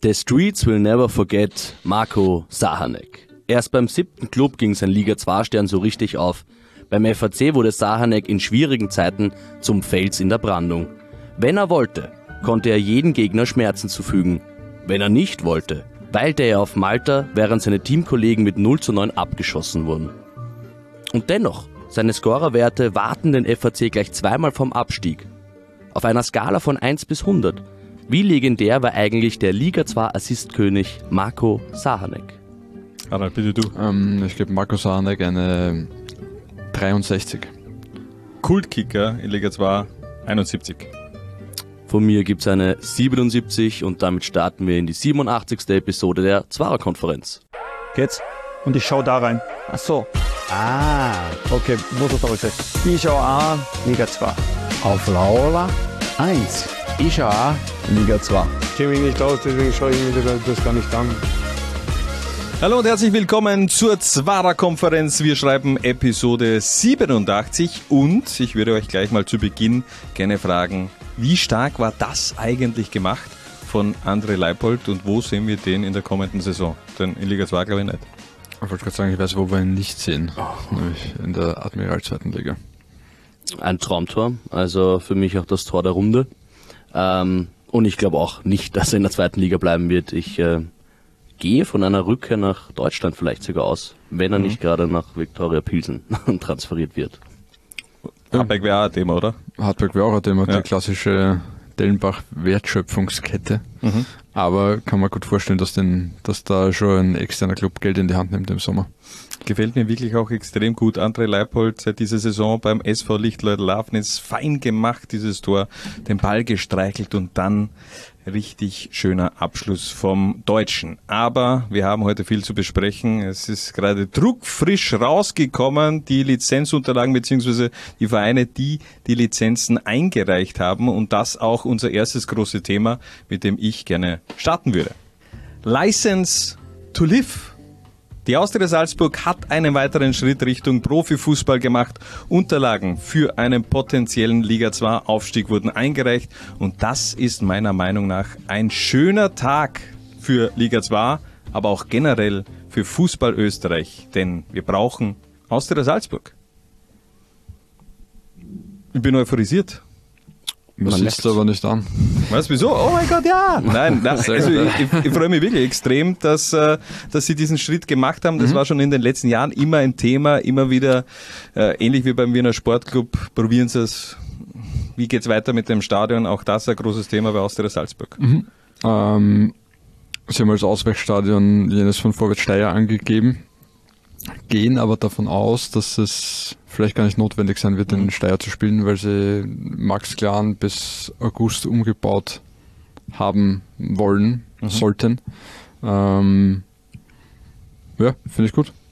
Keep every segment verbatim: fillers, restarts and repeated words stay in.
The streets will never forget Marko Sahanek. Erst beim siebten Club ging sein Liga zwei Stern so richtig auf. Beim F A C wurde Sahanek in schwierigen Zeiten zum Fels in der Brandung. Wenn er wollte, konnte er jeden Gegner Schmerzen zufügen. Wenn er nicht wollte, weilte er auf Malta, während seine Teamkollegen mit null zu neun abgeschossen wurden. Und dennoch, seine Scorerwerte warten den F A C gleich zweimal vom Abstieg. Auf einer Skala von eins bis hundert. Wie legendär war eigentlich der Liga zwei Assistkönig Marko Sahanek? Harald, bitte du. Ähm, ich gebe Marko Sahanek eine dreiundsechzig. Kultkicker in Liga zwei einundsiebzig. Von mir gibt's eine siebenundsiebzig und damit starten wir in die siebenundachtzigste Episode der Zwarer-Konferenz. Geht's? Und ich schau da rein. Ach so. Ah, okay, muss das aber sein. Ich schau auch Liga zwei. Auf Laola eins. Ich schau auch Liga zwei. Ich kenne mich nicht aus, deswegen schaue ich mir das gar nicht an. Hallo und herzlich willkommen zur Zwarer-Konferenz. Wir schreiben Episode siebenundachtzig und ich würde euch gleich mal zu Beginn gerne fragen, wie stark war das eigentlich gemacht von André Leipold und wo sehen wir den in der kommenden Saison? Denn in Liga zwei glaube ich nicht. Ich wollte gerade sagen, ich weiß, wo wir ihn nicht sehen, oh. Nämlich in der Admiral zweiten Liga. Ein Traumtor, also für mich auch das Tor der Runde. Ähm, und ich glaube auch nicht, dass er in der zweiten Liga bleiben wird. Ich äh, gehe von einer Rückkehr nach Deutschland vielleicht sogar aus, wenn er mhm. nicht gerade nach Viktoria Pilsen transferiert wird. Hartberg wäre auch ein Thema, oder? Hartberg wäre auch ein Thema, ja. Die klassische Dellenbach-Wertschöpfungskette. Mhm. Aber kann man gut vorstellen, dass, den, dass da schon ein externer Club Geld in die Hand nimmt im Sommer. Gefällt mir wirklich auch extrem gut. André Leipold seit dieser Saison beim S V Lichtleut Lafnitz fein gemacht, dieses Tor, den Ball gestreichelt und dann richtig schöner Abschluss vom Deutschen. Aber wir haben heute viel zu besprechen. Es ist gerade druckfrisch rausgekommen, die Lizenzunterlagen bzw. die Vereine, die die Lizenzen eingereicht haben und das auch unser erstes großes Thema, mit dem ich gerne starten würde. License to Live. Die Austria Salzburg hat einen weiteren Schritt Richtung Profifußball gemacht. Unterlagen für einen potenziellen Liga zwei Aufstieg wurden eingereicht und das ist meiner Meinung nach ein schöner Tag für Liga zwei, aber auch generell für Fußball Österreich, denn wir brauchen Austria Salzburg. Ich bin euphorisiert. Man liest aber nicht an. Was, wieso? Oh mein Gott, ja! Nein, nein also ich, ich, ich freue mich wirklich extrem, dass, äh, dass sie diesen Schritt gemacht haben. Das mhm. war schon in den letzten Jahren immer ein Thema, immer wieder, äh, ähnlich wie beim Wiener Sportclub, probieren sie es. Wie geht's weiter mit dem Stadion? Auch das ein großes Thema bei Austria Salzburg. Mhm. Ähm, sie haben als Ausweichstadion jenes von Vorwärts Steyr angegeben, gehen aber davon aus, dass es vielleicht gar nicht notwendig sein wird, in Steyr zu spielen, weil sie Max Klan bis August umgebaut haben wollen, mhm. sollten. Ähm, ja, finde ich gut.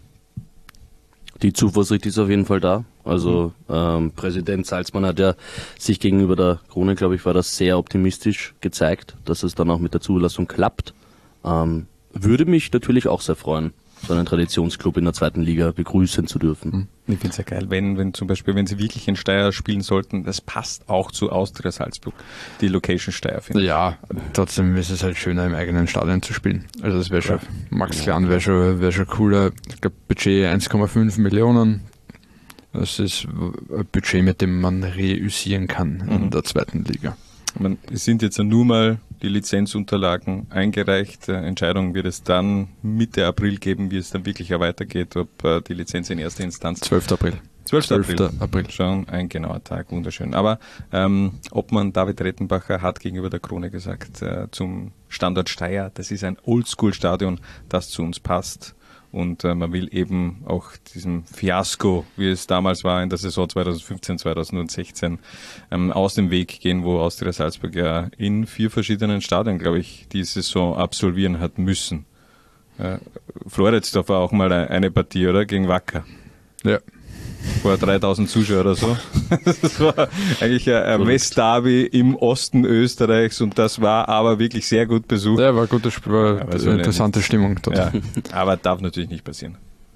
Die Zuversicht ist auf jeden Fall da. Also ähm, Präsident Salzmann hat ja sich gegenüber der Krone, glaube ich, war das sehr optimistisch gezeigt, dass es dann auch mit der Zulassung klappt. Ähm, würde mich natürlich auch sehr freuen, so einen Traditionsclub in der zweiten Liga begrüßen zu dürfen. Ich finde es ja geil, wenn, wenn zum Beispiel, wenn sie wirklich in Steyr spielen sollten, das passt auch zu Austria Salzburg, die Location Steyr, finde ich. Ja, trotzdem ist es halt schöner, im eigenen Stadion zu spielen. Also das wäre schon, Max Klan wäre schon, wäre schon cooler. Ich glaube, Budget eins Komma fünf Millionen. Das ist ein Budget, mit dem man reüssieren kann in mhm. der zweiten Liga. Man, es sind jetzt nur mal die Lizenzunterlagen eingereicht. Entscheidung wird es dann Mitte April geben, wie es dann wirklich weitergeht, ob äh, die Lizenz in erster Instanz... zwölfter April. zwölfter April. April. Schon ein genauer Tag, wunderschön. Aber ähm, ob man David Rettenbacher hat gegenüber der Krone gesagt, äh, zum Standort Steyr, das ist ein Oldschool-Stadion, das zu uns passt. Und äh, man will eben auch diesem Fiasko, wie es damals war in der Saison zweitausendfünfzehn zweitausendsechzehn, ähm, aus dem Weg gehen, wo Austria Salzburg ja in vier verschiedenen Stadien, glaube ich, die Saison absolvieren hat müssen. Äh, Floridsdorf war auch mal eine Partie, oder? Gegen Wacker. Ja. Vor dreitausend Zuschauer oder so. Das war eigentlich ein Westderby im Osten Österreichs und das war aber wirklich sehr gut besucht. Ja, war ein gutes Spiel, war eine so interessante Stimmung dort. Ja, aber darf natürlich nicht passieren.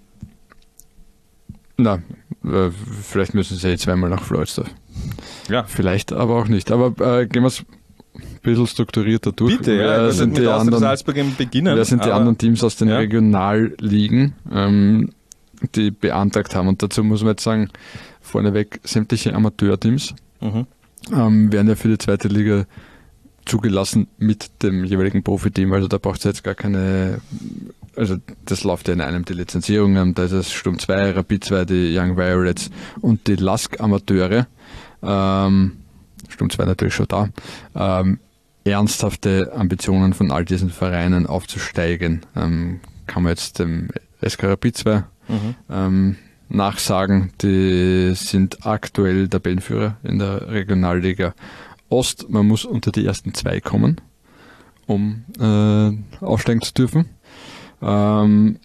Na, äh, vielleicht müssen sie zweimal nach Floridsdorf. Ja. Vielleicht aber auch nicht. Aber äh, gehen wir es bisschen strukturierter durch. Bitte, ja, wer ich sind mit die anderen, Salzburg beginnen. wer sind die aber, anderen Teams aus den ja. Regionalligen, ähm, die beantragt haben? Und dazu muss man jetzt sagen, vorneweg sämtliche Amateurteams Mhm. ähm, werden ja für die zweite Liga zugelassen mit dem jeweiligen Profiteam. Also da braucht es jetzt gar keine, also das läuft ja in einem die Lizenzierungen, da ist es Sturm zwei, Rapid zwei, die Young Violets und die Lask Amateure. Ähm, Sturm zwei natürlich schon da. Ähm, ernsthafte Ambitionen von all diesen Vereinen aufzusteigen. Ähm, kann man jetzt dem S K Rapid zwei Mhm. ähm, nachsagen. Die sind aktuell Tabellenführer in der Regionalliga Ost. Man muss unter die ersten zwei kommen, um äh, aufsteigen zu dürfen. Ähm,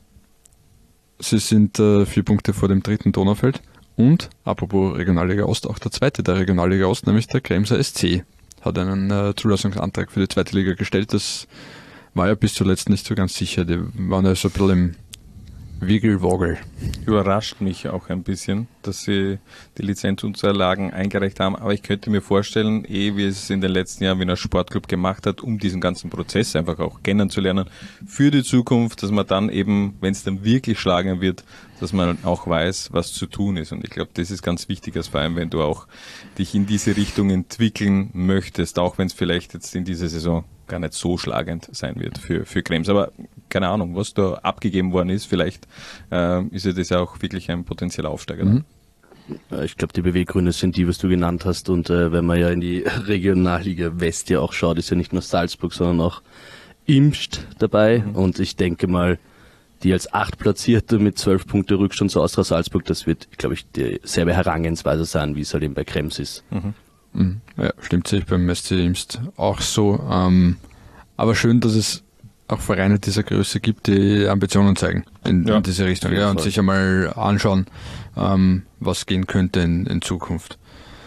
sie sind äh, vier Punkte vor dem dritten Donaufeld. Und, apropos Regionalliga Ost, auch der zweite der Regionalliga Ost, nämlich der Kremser S C, hat einen äh, Zulassungsantrag für die zweite Liga gestellt. Das war ja bis zuletzt nicht so ganz sicher. Die waren ja so ein bisschen im Wiggelwogel. Überrascht mich auch ein bisschen, dass sie die Lizenzunterlagen eingereicht haben, aber ich könnte mir vorstellen, eh wie es in den letzten Jahren Wiener Sportclub gemacht hat, um diesen ganzen Prozess einfach auch kennenzulernen für die Zukunft, dass man dann eben, wenn es dann wirklich schlagen wird, dass man auch weiß, was zu tun ist. Und ich glaube, das ist ganz wichtig als Verein, wenn du auch dich in diese Richtung entwickeln möchtest, auch wenn es vielleicht jetzt in dieser Saison gar nicht so schlagend sein wird für, für Krems. Aber keine Ahnung, was da abgegeben worden ist, vielleicht äh, ist ja das ja auch wirklich ein potenzieller Aufsteiger. Mhm. Ich glaube, die Beweggründe sind die, was du genannt hast. Und äh, wenn man ja in die Regionalliga West ja auch schaut, ist ja nicht nur Salzburg, sondern auch Imst dabei. Mhm. Und ich denke mal, die als Achtplatzierte mit zwölf Punkte Rückstand zu Austria Salzburg, das wird, glaube ich, dieselbe Herangehensweise sein, wie es halt eben bei Krems ist. Mhm. Mhm. Ja, stimmt sich beim S C Imst auch so. Ähm, aber schön, dass es auch Vereine dieser Größe gibt, die Ambitionen zeigen in, Ja, in diese Richtung, ja, und Fall. sich einmal anschauen, ähm, was gehen könnte in, in Zukunft.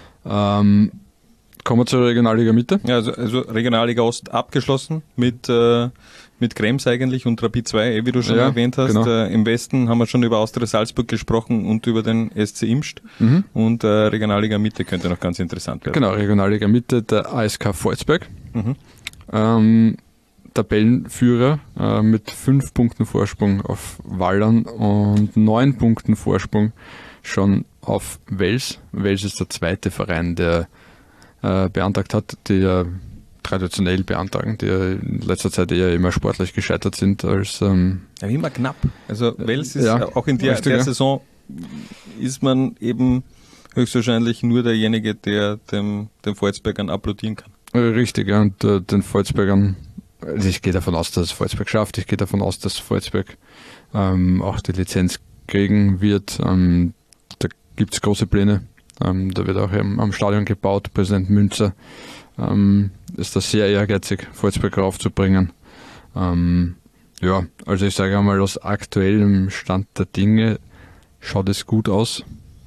Ähm, kommen wir zur Regionalliga Mitte. Ja, also, also Regionalliga Ost abgeschlossen mit, äh, mit Krems eigentlich und Rapid zwei, eh, wie du schon Ja, erwähnt hast. genau. Äh, Im Westen haben wir schon über Austria Salzburg gesprochen und über den S C Imst. Mhm. Und äh, Regionalliga Mitte könnte noch ganz interessant werden. Genau, Regionalliga Mitte, der A S K Volzberg. Mhm. Ähm, Tabellenführer äh, mit fünf Punkten Vorsprung auf Wallern und neun Punkten Vorsprung schon auf Wels. Wels ist der zweite Verein, der äh, beantragt hat, die ja traditionell beantragen, die ja in letzter Zeit eher immer sportlich gescheitert sind als ähm, Ja, immer knapp. Also Wels ist Ja, auch in der, richtig, der ja. Saison ist man eben höchstwahrscheinlich nur derjenige, der dem, dem Volzbergern applaudieren kann. äh, richtig, ja, und äh, den Volzbergern, also ich gehe davon aus, dass es Volzberg schafft, ich gehe davon aus, dass Volzberg ähm, auch die Lizenz kriegen wird. Ähm, da gibt es große Pläne. Ähm, da wird auch am, am Stadion gebaut. Präsident Münzer ähm, ist da sehr ehrgeizig, Volzberg raufzubringen. Ähm, ja, also ich sage einmal, aus aktuellem Stand der Dinge schaut es gut aus,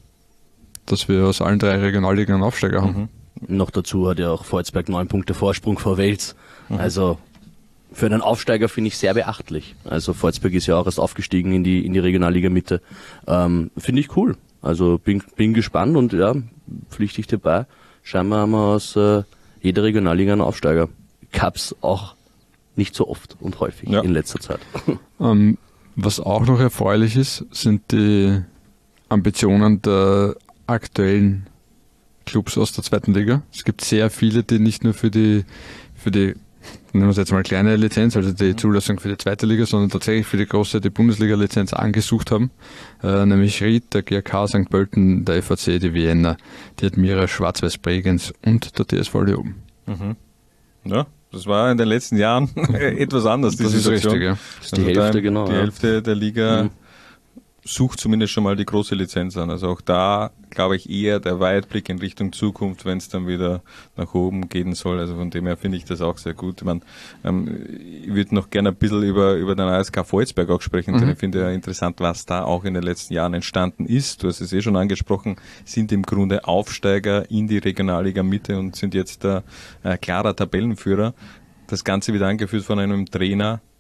dass wir aus allen drei Regionalligen einen Aufsteiger haben. Mhm. Noch dazu hat ja auch Volzberg neun Punkte Vorsprung vor Wels. Mhm. Also für einen Aufsteiger finde ich sehr beachtlich. Also Volzberg ist ja auch erst aufgestiegen in die in die Regionalliga Mitte. Ähm, finde ich cool. Also bin, bin gespannt und ja, pflichtig dabei. Scheinbar haben wir aus äh, jeder Regionalliga einen Aufsteiger. Gab's auch nicht so oft und häufig Ja. in letzter Zeit. Ähm, was auch noch erfreulich ist, sind die Ambitionen der aktuellen Clubs aus der zweiten Liga. Es gibt sehr viele, die nicht nur für die, für die, nehmen wir es jetzt mal kleine Lizenz, also die Zulassung für die zweite Liga, sondern tatsächlich für die große, die Bundesliga-Lizenz angesucht haben. Äh, nämlich Ried, der G A K Sankt Pölten, der F A C, die Vienna, die Admira Schwarz-Weiß Bregenz und der T S V Leoben. Mhm. Ja, das war in den letzten Jahren etwas anders, die Das ist Situation. richtig, ja. Das ist die Hälfte, da, genau. Die ja. Hälfte der Liga Mhm. sucht zumindest schon mal die große Lizenz an. Also auch da, glaube ich, eher der Weitblick in Richtung Zukunft, wenn es dann wieder nach oben gehen soll. Also von dem her finde ich das auch sehr gut. Ich, meine, ähm, ich würde noch gerne ein bisschen über, über den A S K Volzberg auch sprechen, Mhm. denn ich finde ja interessant, was da auch in den letzten Jahren entstanden ist. Du hast es eh schon angesprochen, sind im Grunde Aufsteiger in die Regionalliga Mitte und sind jetzt der äh, klarer Tabellenführer. Das Ganze wird angeführt von einem Trainer,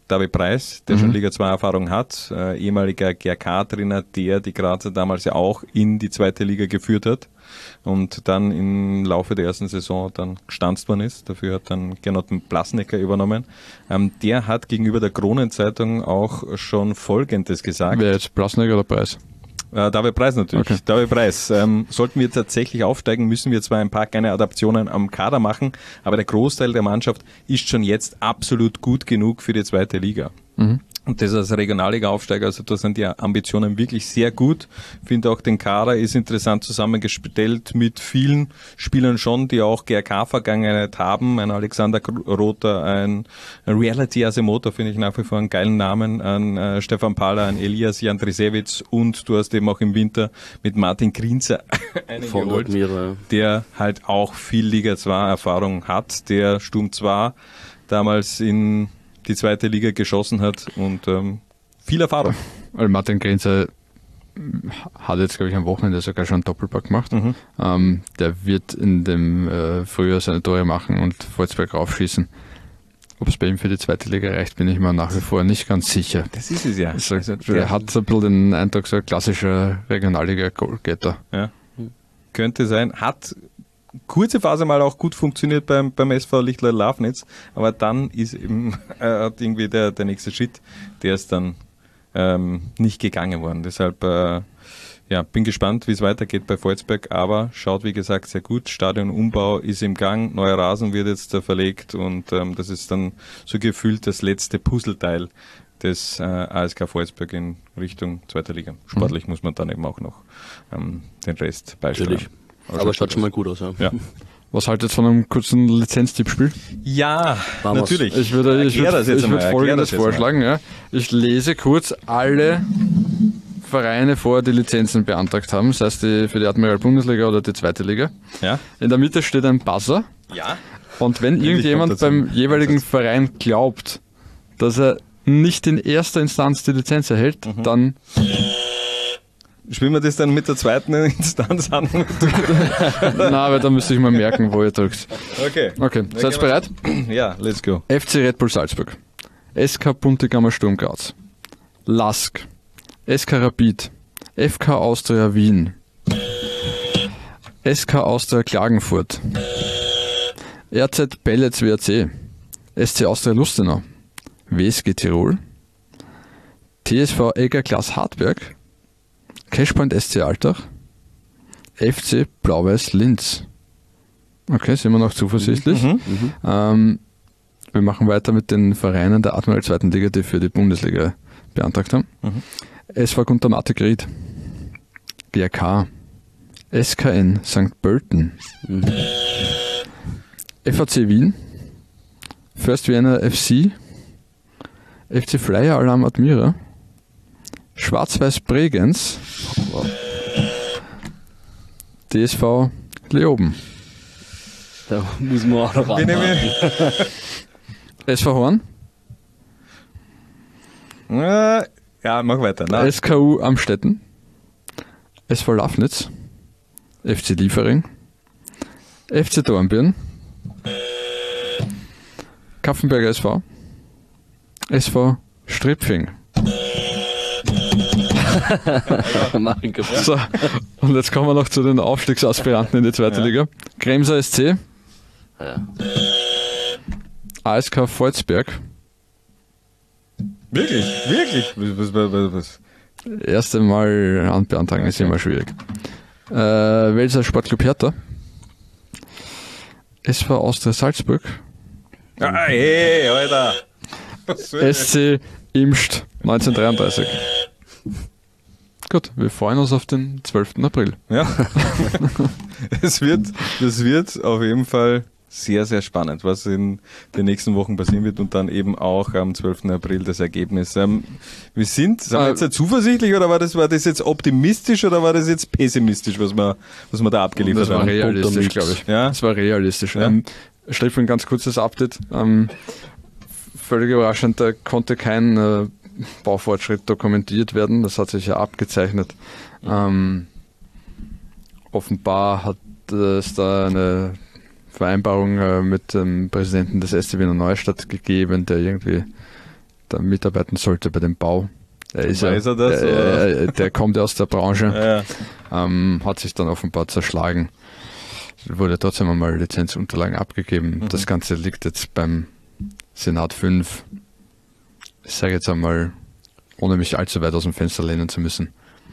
David Preis, der mhm. schon Liga zwei Erfahrung hat, äh, ehemaliger G R K-Trainer, der die Grazer damals ja auch in die zweite Liga geführt hat und dann im Laufe der ersten Saison dann gestanzt worden ist. Dafür hat dann Gernot Blasnecker übernommen. Ähm, der hat gegenüber der Kronenzeitung auch schon Folgendes gesagt. Wer jetzt, Blasnecker oder Preis? Äh, David Preis natürlich. Okay. David Preis. Ähm, sollten wir tatsächlich aufsteigen, müssen wir zwar ein paar kleine Adaptionen am Kader machen, aber der Großteil der Mannschaft ist schon jetzt absolut gut genug für die zweite Liga. Mhm. Und das als Regionalliga-Aufsteiger, also da sind die Ambitionen wirklich sehr gut. Ich finde auch, den Kader ist interessant zusammengestellt mit vielen Spielern schon, die auch G R K-Vergangenheit haben. Ein Alexander Rother, ein Reality Asimota, finde ich nach wie vor einen geilen Namen, ein äh, Stefan Pahler, ein Elias Jandrisewitsch und du hast eben auch im Winter mit Martin Grinzer einen von geholt, Admira. Der halt auch viel Liga zwei Erfahrung hat, der Sturm zwei damals in die zweite Liga geschossen hat und ähm, viel Erfahrung. Also Martin Grinzer hat jetzt, glaube ich, am Wochenende sogar schon einen Doppelpack gemacht. Mhm. Ähm, der wird in dem äh, Frühjahr seine Tore machen und Volzberg raufschießen. Ob es bei ihm für die zweite Liga reicht, bin ich mir nach wie vor nicht ganz sicher. Das ist es ja. Also, er hat so ein bisschen den Eindruck, so ein klassischer Regionalliga-Goalgetter. Ja, könnte sein. Hat kurze Phase mal auch gut funktioniert beim, beim S V Lichtler Lafnitz, aber dann ist eben äh, hat irgendwie der, der nächste Schritt, der ist dann ähm, nicht gegangen worden. Deshalb äh, ja, bin gespannt, wie es weitergeht bei Volzberg, aber schaut wie gesagt sehr gut. Stadionumbau ist im Gang, neuer Rasen wird jetzt da verlegt und ähm, das ist dann so gefühlt das letzte Puzzleteil des äh, A S K Volzberg in Richtung zweiter Liga. Sportlich mhm. muss man dann eben auch noch ähm, den Rest beisteuern. Natürlich. Aber schaut schon mal gut aus, ja. ja. Was haltet ihr von einem kurzen Lizenztippspiel? Ja, Vamos. natürlich. Ich würde, ich würde, ich würde Folgendes vorschlagen. Ja. Ich lese kurz alle Vereine vor, die Lizenzen beantragt haben, sei es die für die Admiral Bundesliga oder die zweite Liga. Ja. In der Mitte steht ein Buzzer. Ja. Und wenn irgendjemand beim jeweiligen Verein glaubt, dass er nicht in erster Instanz die Lizenz erhält, mhm. dann... Spielen wir das dann mit der zweiten Instanz an? Nein, aber da müsste ich mal merken, wo ihr drückt. Okay. Okay, seid ihr bereit? Ja, let's go. F C Red Bull Salzburg, S K Buntegammer Sturm Graz, Lask, S K Rapid, F K Austria Wien, S K Austria Klagenfurt, R Z Pellets W R C, S C Austria Lustenau, W S G Tirol, T S V Egger Glas Hartberg, Cashpoint S C Altach, F C Blau-Weiß Linz. Okay, sind wir noch zuversichtlich. Mhm, mhm. Ähm, wir machen weiter mit den Vereinen der Admiral zweiten Liga, die für die Bundesliga beantragt haben. Mhm. S V Gunter Matte Gried, G R K, S K N Sankt Pölten, mhm. F A C Wien, First Vienna F C, F C Flyer Alarm Admira, Schwarz-Weiß Bregenz, D S V Leoben. Da muss man auch noch ran. S V Horn. Ja, mach weiter. Na. S K U Amstetten. S V Lafnitz. F C Liefering. F C Dornbirn. Kaffenberger S V. S V Stripfing. So, und jetzt kommen wir noch zu den Aufstiegsaspiranten in die zweite ja. Liga. Kremser S C, ja. A S K Volzberg. Wirklich? Wirklich? Was, was, was, was? Erste Mal anbeantragen okay. ist immer schwierig. Äh, Welser Sportclub Hertha, S V Austria Salzburg, ah, hey, Alter. S C Imst neunzehnhundertdreiunddreißig. Gut, wir freuen uns auf den zwölften April. Ja, es wird, das wird auf jeden Fall sehr, sehr spannend, was in den nächsten Wochen passieren wird und dann eben auch am zwölften April das Ergebnis. Ähm, wir sind, sind wir jetzt äh, zuversichtlich oder war das, war das jetzt optimistisch oder war das jetzt pessimistisch, was wir, was wir da abgeliefert haben? Das war realistisch, glaube ich. Ja? Das war realistisch. Ja? Ähm, Stefan, ganz kurzes Update. Ähm, völlig überraschend, da konnte kein äh, Baufortschritt dokumentiert werden. Das hat sich ja abgezeichnet. Ähm, offenbar hat es da eine Vereinbarung äh, mit dem Präsidenten des S C Wiener Neustadt gegeben, der irgendwie da mitarbeiten sollte bei dem Bau. Er ist Weiß ja, er das, der, äh, der kommt ja aus der Branche, Ja. ähm, hat sich dann offenbar zerschlagen. Wurde trotzdem einmal Lizenzunterlagen abgegeben. Mhm. Das Ganze liegt jetzt beim Senat fünf. Ich sage jetzt einmal, ohne mich allzu weit aus dem Fenster lehnen zu müssen.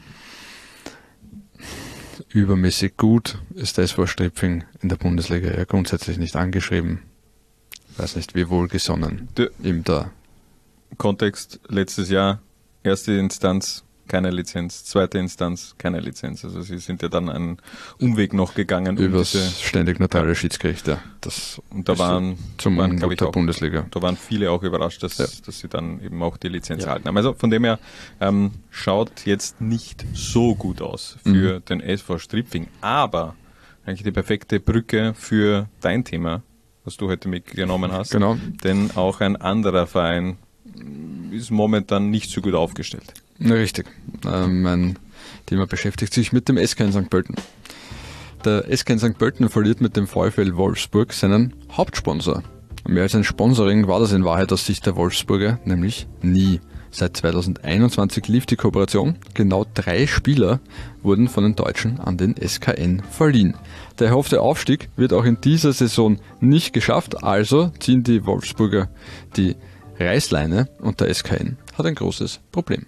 Übermäßig gut ist der S V Stripfing in der Bundesliga ja grundsätzlich nicht angeschrieben. Weiß nicht, wie wohlgesonnen Der ihm da. Kontext letztes Jahr, erste Instanz, keine Lizenz, zweite Instanz, keine Lizenz. Also sie sind ja dann einen Umweg noch gegangen. Um Übers diese, ständig neutrale Schiedsgericht, ja. Das und da ist waren, zum waren Unmut glaube ich, der auch, Bundesliga. da waren viele auch überrascht, dass, Ja. dass sie dann eben auch die Lizenz Ja. erhalten haben. Also von dem her ähm, schaut jetzt nicht so gut aus für Mhm. den S V Stripfing. Aber eigentlich die perfekte Brücke für dein Thema, was du heute mitgenommen hast. Genau. Denn auch ein anderer Verein ist momentan nicht so gut aufgestellt. Ja, richtig. Ähm, mein Thema beschäftigt sich mit dem S K in Sankt Pölten. Der S K in Sankt Pölten verliert mit dem VfL Wolfsburg seinen Hauptsponsor. Mehr als ein Sponsoring war das in Wahrheit aus Sicht der Wolfsburger nämlich nie. Seit zweitausendeinundzwanzig lief die Kooperation. Genau drei Spieler wurden von den Deutschen an den S K N verliehen. Der erhoffte Aufstieg wird auch in dieser Saison nicht geschafft, also ziehen die Wolfsburger die Reißleine und der S K N hat ein großes Problem.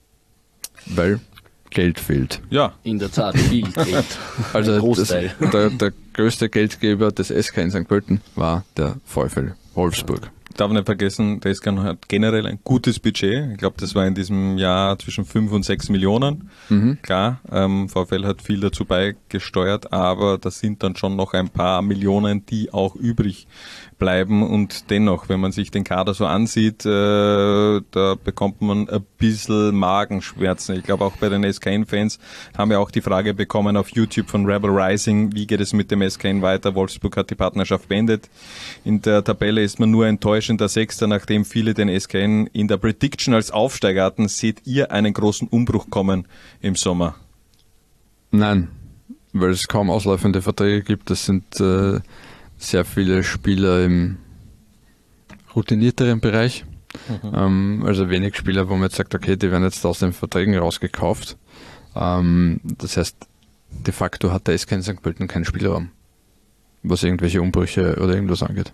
Weil Geld fehlt. Ja, In der Tat, viel Geld. Also Ein das, Großteil. der, der größte Geldgeber des S K in Sankt Pölten war der VfL Wolfsburg. darf nicht vergessen, der S K hat generell ein gutes Budget. Ich glaube, das war in diesem Jahr zwischen fünf und sechs Millionen. Mhm. Klar, ähm, VfL hat viel dazu beigesteuert, aber das sind dann schon noch ein paar Millionen, die auch übrig bleiben. Und dennoch, wenn man sich den Kader so ansieht, äh, da bekommt man ein bisschen Magenschmerzen. Ich glaube, auch bei den S K N-Fans haben wir auch die Frage bekommen auf YouTube von Rebel Rising, wie geht es mit dem S K N weiter? Wolfsburg hat die Partnerschaft beendet. In der Tabelle ist man nur enttäuschender Sechster, nachdem viele den S K N in der Prediction als Aufsteiger hatten. Seht ihr einen großen Umbruch kommen im Sommer? Nein, weil es kaum ausläufende Verträge gibt. Das sind äh, sehr viele Spieler im routinierteren Bereich. Mhm. Ähm, also wenig Spieler, wo man jetzt sagt, okay, die werden jetzt aus den Verträgen rausgekauft. Ähm, das heißt, de facto hat der S K in Sankt Pölten keinen Spielraum, was irgendwelche Umbrüche oder irgendwas angeht.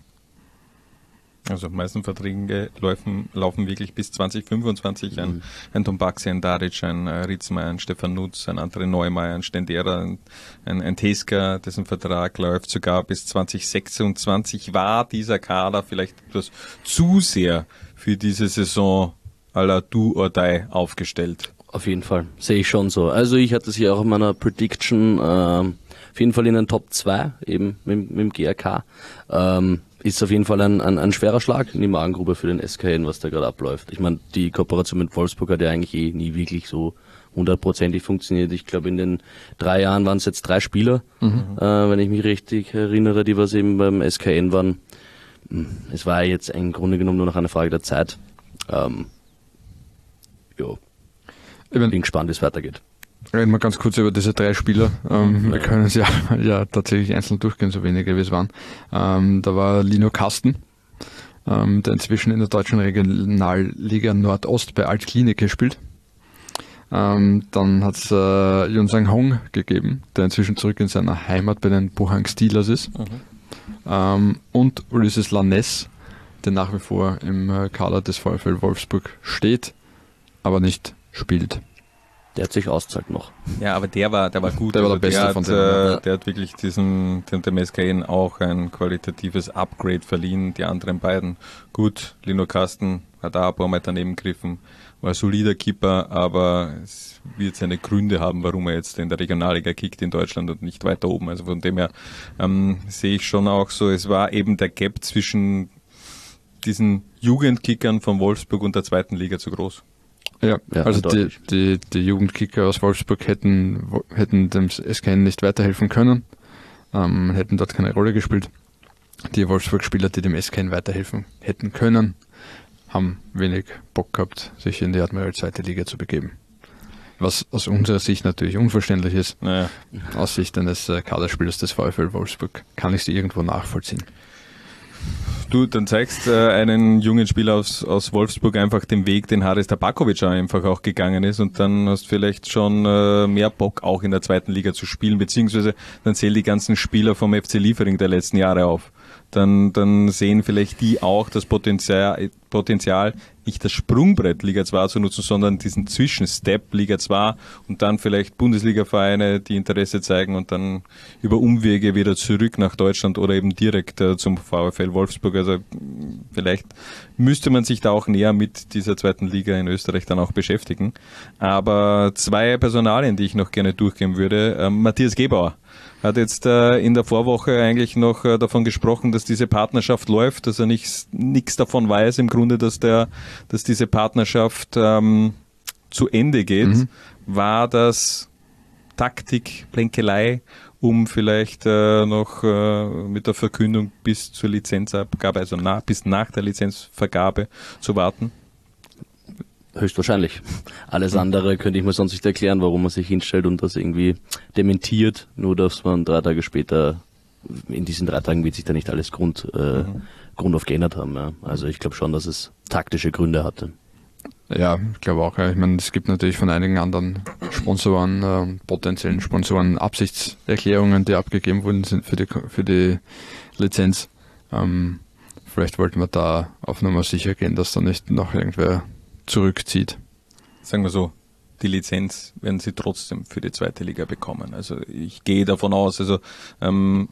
Also die meisten Verträge laufen, laufen wirklich bis zwanzig fünfundzwanzig. Ein, Mhm. ein Tombaxi, ein Daric, ein äh, Ritzmeier, ein Stefan Nutz, ein André Neumeier, ein Stendera, ein, ein, ein Teska, dessen Vertrag läuft sogar bis zwanzig sechsundzwanzig. War dieser Kader vielleicht etwas zu sehr für diese Saison à la Do or Die aufgestellt? Auf jeden Fall, sehe ich schon so. Also ich hatte es ja auch in meiner Prediction ähm, auf jeden Fall in den Top zwei, eben mit, mit dem G R K. Ähm, ist auf jeden Fall ein, ein, ein schwerer Schlag in die Magengrube für den S K N, was da gerade abläuft. Ich meine, die Kooperation mit Wolfsburg hat ja eigentlich eh nie wirklich so hundertprozentig funktioniert. Ich glaube, in den drei Jahren waren es jetzt drei Spieler, mhm. äh, wenn ich mich richtig erinnere, die was eben beim S K N waren. Es war jetzt im Grunde genommen nur noch eine Frage der Zeit. Ähm, jo. Ich bin gespannt, wie es weitergeht. Reden wir ganz kurz über diese drei Spieler. Ähm, wir können es ja, ja tatsächlich einzeln durchgehen, so wenige wie es waren. Ähm, da war Lino Kasten, ähm, der inzwischen in der deutschen Regionalliga Nordost bei Altklinike spielt. Ähm, dann hat es äh, Yun Sang Hong gegeben, der inzwischen zurück in seiner Heimat bei den Pohang Steelers ist. Mhm. Ähm, und Ulysses Lanes, der nach wie vor im äh, Kader des VfL Wolfsburg steht, aber nicht spielt. Der hat sich auszahlt noch. Ja, aber der war, der war gut. Der war also der Beste der von hat, denen. äh, der hat wirklich diesen, dem, dem S K N auch ein qualitatives Upgrade verliehen. Die anderen beiden, gut, Lino Kasten hat auch ein paar Mal daneben gegriffen, war ein solider Keeper, aber es wird seine Gründe haben, warum er jetzt in der Regionalliga kickt in Deutschland und nicht weiter oben. Also von dem her ähm, sehe ich schon auch so, es war eben der Gap zwischen diesen Jugendkickern von Wolfsburg und der zweiten Liga zu groß. Ja, ja, also die, die, die Jugendkicker aus Wolfsburg hätten, hätten dem S K N nicht weiterhelfen können, ähm, hätten dort keine Rolle gespielt. Die Wolfsburg-Spieler, die dem S K N weiterhelfen hätten können, haben wenig Bock gehabt, sich in die Admiral zweite Liga zu begeben. Was aus unserer Sicht natürlich unverständlich ist. Naja. Aus Sicht eines äh, Kaderspielers des VfL Wolfsburg kann ich sie irgendwo nachvollziehen. Du, dann zeigst äh, einen jungen Spieler aus, aus Wolfsburg einfach den Weg, den Haris Tabakovic einfach auch gegangen ist, und dann hast du vielleicht schon äh, mehr Bock, auch in der zweiten Liga zu spielen, beziehungsweise dann zähl die ganzen Spieler vom F C Liefering der letzten Jahre auf. Dann, dann sehen vielleicht die auch das Potenzial, Potenzial, nicht das Sprungbrett Liga zwei zu nutzen, sondern diesen Zwischenstep Liga zwei und dann vielleicht Bundesliga-Vereine, die Interesse zeigen und dann über Umwege wieder zurück nach Deutschland oder eben direkt äh, zum VfL Wolfsburg. Also vielleicht müsste man sich da auch näher mit dieser zweiten Liga in Österreich dann auch beschäftigen. Aber zwei Personalien, die ich noch gerne durchgehen würde. Ähm, Matthias Gebauer hat jetzt äh, in der Vorwoche eigentlich noch äh, davon gesprochen, dass diese Partnerschaft läuft, dass er nichts nichts davon weiß im Grunde, dass der, dass diese Partnerschaft ähm, zu Ende geht. Mhm. War das Taktik, Plänkelei, um vielleicht äh, noch äh, mit der Verkündung bis zur Lizenzabgabe, also nach, bis nach der Lizenzvergabe zu warten? Höchstwahrscheinlich. Alles andere könnte ich mir sonst nicht erklären, warum man sich hinstellt und das irgendwie dementiert, nur dass man drei Tage später, in diesen drei Tagen wird sich da nicht alles Grund, äh, mhm. Grund auf geändert haben. Ja. Also ich glaube schon, dass es taktische Gründe hatte. Ja, ich glaube auch. Ja. Ich meine, es gibt natürlich von einigen anderen Sponsoren, äh, potenziellen Sponsoren, Absichtserklärungen, die abgegeben worden sind für die, für die Lizenz. Ähm, vielleicht wollten wir da auf Nummer sicher gehen, dass da nicht noch irgendwer zurückzieht. Sagen wir so, die Lizenz werden sie trotzdem für die zweite Liga bekommen. Also ich gehe davon aus, also ähm,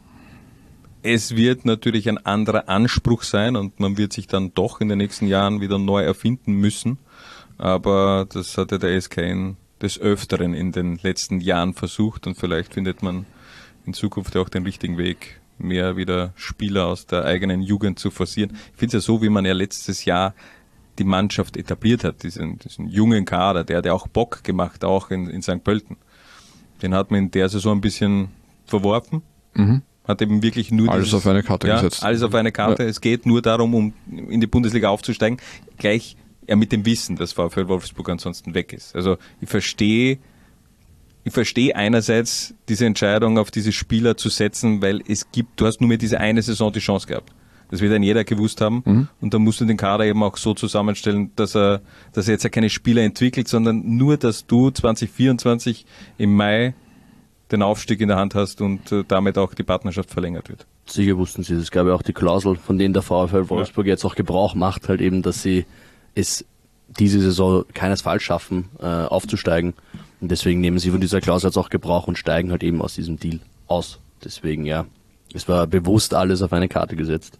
es wird natürlich ein anderer Anspruch sein und man wird sich dann doch in den nächsten Jahren wieder neu erfinden müssen. Aber das hatte der S K N des Öfteren in den letzten Jahren versucht und vielleicht findet man in Zukunft auch den richtigen Weg, mehr wieder Spieler aus der eigenen Jugend zu forcieren. Ich finde es ja so, wie man ja letztes Jahr die Mannschaft etabliert hat, diesen, diesen jungen Kader, der hat ja auch Bock gemacht, auch in, in Sankt Pölten. Den hat man in der Saison ein bisschen verworfen, mhm. hat eben wirklich nur alles dieses, auf eine Karte ja, gesetzt. Alles auf eine Karte. Ja. Es geht nur darum, um in die Bundesliga aufzusteigen, gleich ja mit dem Wissen, dass VfL Wolfsburg ansonsten weg ist. Also ich verstehe ich verstehe einerseits diese Entscheidung, auf diese Spieler zu setzen, weil es gibt, du hast nur mit dieser eine Saison die Chance gehabt. Das wird dann jeder gewusst haben. Mhm. Und dann musst du den Kader eben auch so zusammenstellen, dass er, dass er jetzt ja keine Spieler entwickelt, sondern nur, dass du zwanzig vierundzwanzig im Mai den Aufstieg in der Hand hast und äh, damit auch die Partnerschaft verlängert wird. Sicher wussten sie das. Es gab ja auch die Klausel, von denen der VfL Wolfsburg ja jetzt auch Gebrauch macht, halt eben, dass sie es diese Saison keinesfalls schaffen, äh, aufzusteigen. Und deswegen nehmen sie von dieser Klausel jetzt auch Gebrauch und steigen halt eben aus diesem Deal aus. Deswegen, ja, es war bewusst alles auf eine Karte gesetzt.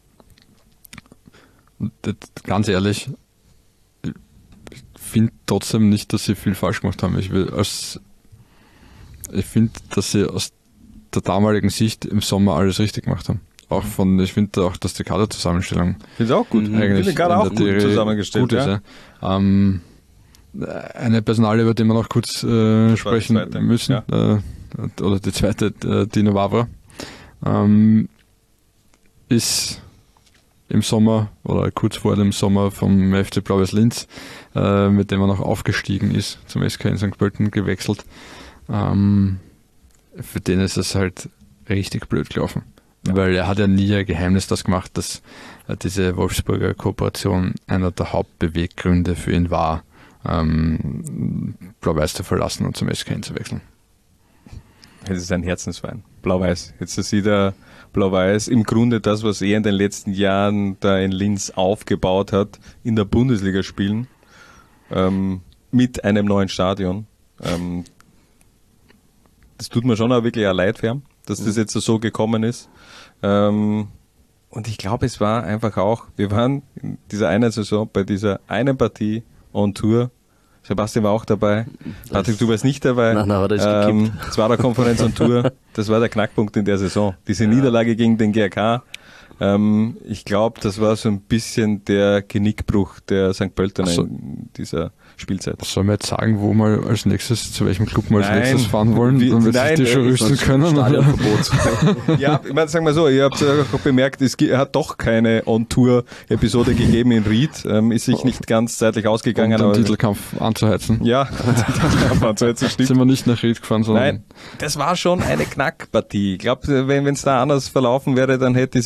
Ganz ehrlich, ich finde trotzdem nicht, dass sie viel falsch gemacht haben. Ich will als, ich finde, dass sie aus der damaligen Sicht im Sommer alles richtig gemacht haben. Auch von, ich finde auch, dass die Kaderzusammenstellung finde auch gut. Eigentlich finde gerade auch gut zusammengestellt. Gut ist, ja. Ja. Ähm, eine Personalie, über die wir noch kurz äh, sprechen müssen, ja. äh, oder die zweite, äh, Dino Vavra, ähm, ist im Sommer oder kurz vor dem Sommer vom F C Blau-Weiß Linz, äh, mit dem er noch aufgestiegen ist, zum S K in Sankt Pölten gewechselt. Ähm, für den ist es halt richtig blöd gelaufen. Ja. Weil er hat ja nie ein Geheimnis das gemacht, dass äh, diese Wolfsburger Kooperation einer der Hauptbeweggründe für ihn war, ähm, Blau-Weiß zu verlassen und zum S K zu wechseln. Es ist ein Herzensverein. Blau-Weiß. Jetzt sieht er Blau-Weiß im Grunde das, was er in den letzten Jahren da in Linz aufgebaut hat, in der Bundesliga spielen, ähm, mit einem neuen Stadion. Ähm, das tut mir schon auch wirklich auch leid für ihn, dass das jetzt so gekommen ist. Ähm, und ich glaube, es war einfach auch, wir waren in dieser einen Saison bei dieser einen Partie on Tour. Sebastian war auch dabei. Das Patrick, du warst nicht dabei. Nein, nein, das ähm, es war der Konferenz on Tour. Das war der Knackpunkt in der Saison. Diese ja. Niederlage gegen den G R K. Ähm, ich glaube, das war so ein bisschen der Genickbruch der Sankt Pöltener so. in dieser Spielzeit. Sollen wir jetzt sagen, wo wir als nächstes, zu welchem Club wir als nein. nächstes fahren wollen, Wie, damit nein, sich die schon rüsten können? Ja, ich meine, sagen wir so, ihr habt auch bemerkt, es hat doch keine On-Tour-Episode gegeben in Ried, ähm, ist sich nicht ganz zeitlich ausgegangen. Um den aber Titelkampf anzuheizen. Ja, den Titelkampf anzuheizen, stimmt. Sind wir nicht nach Ried gefahren, sondern... Nein, das war schon eine Knackpartie. Ich glaube, wenn es da anders verlaufen wäre, dann hätte die Saison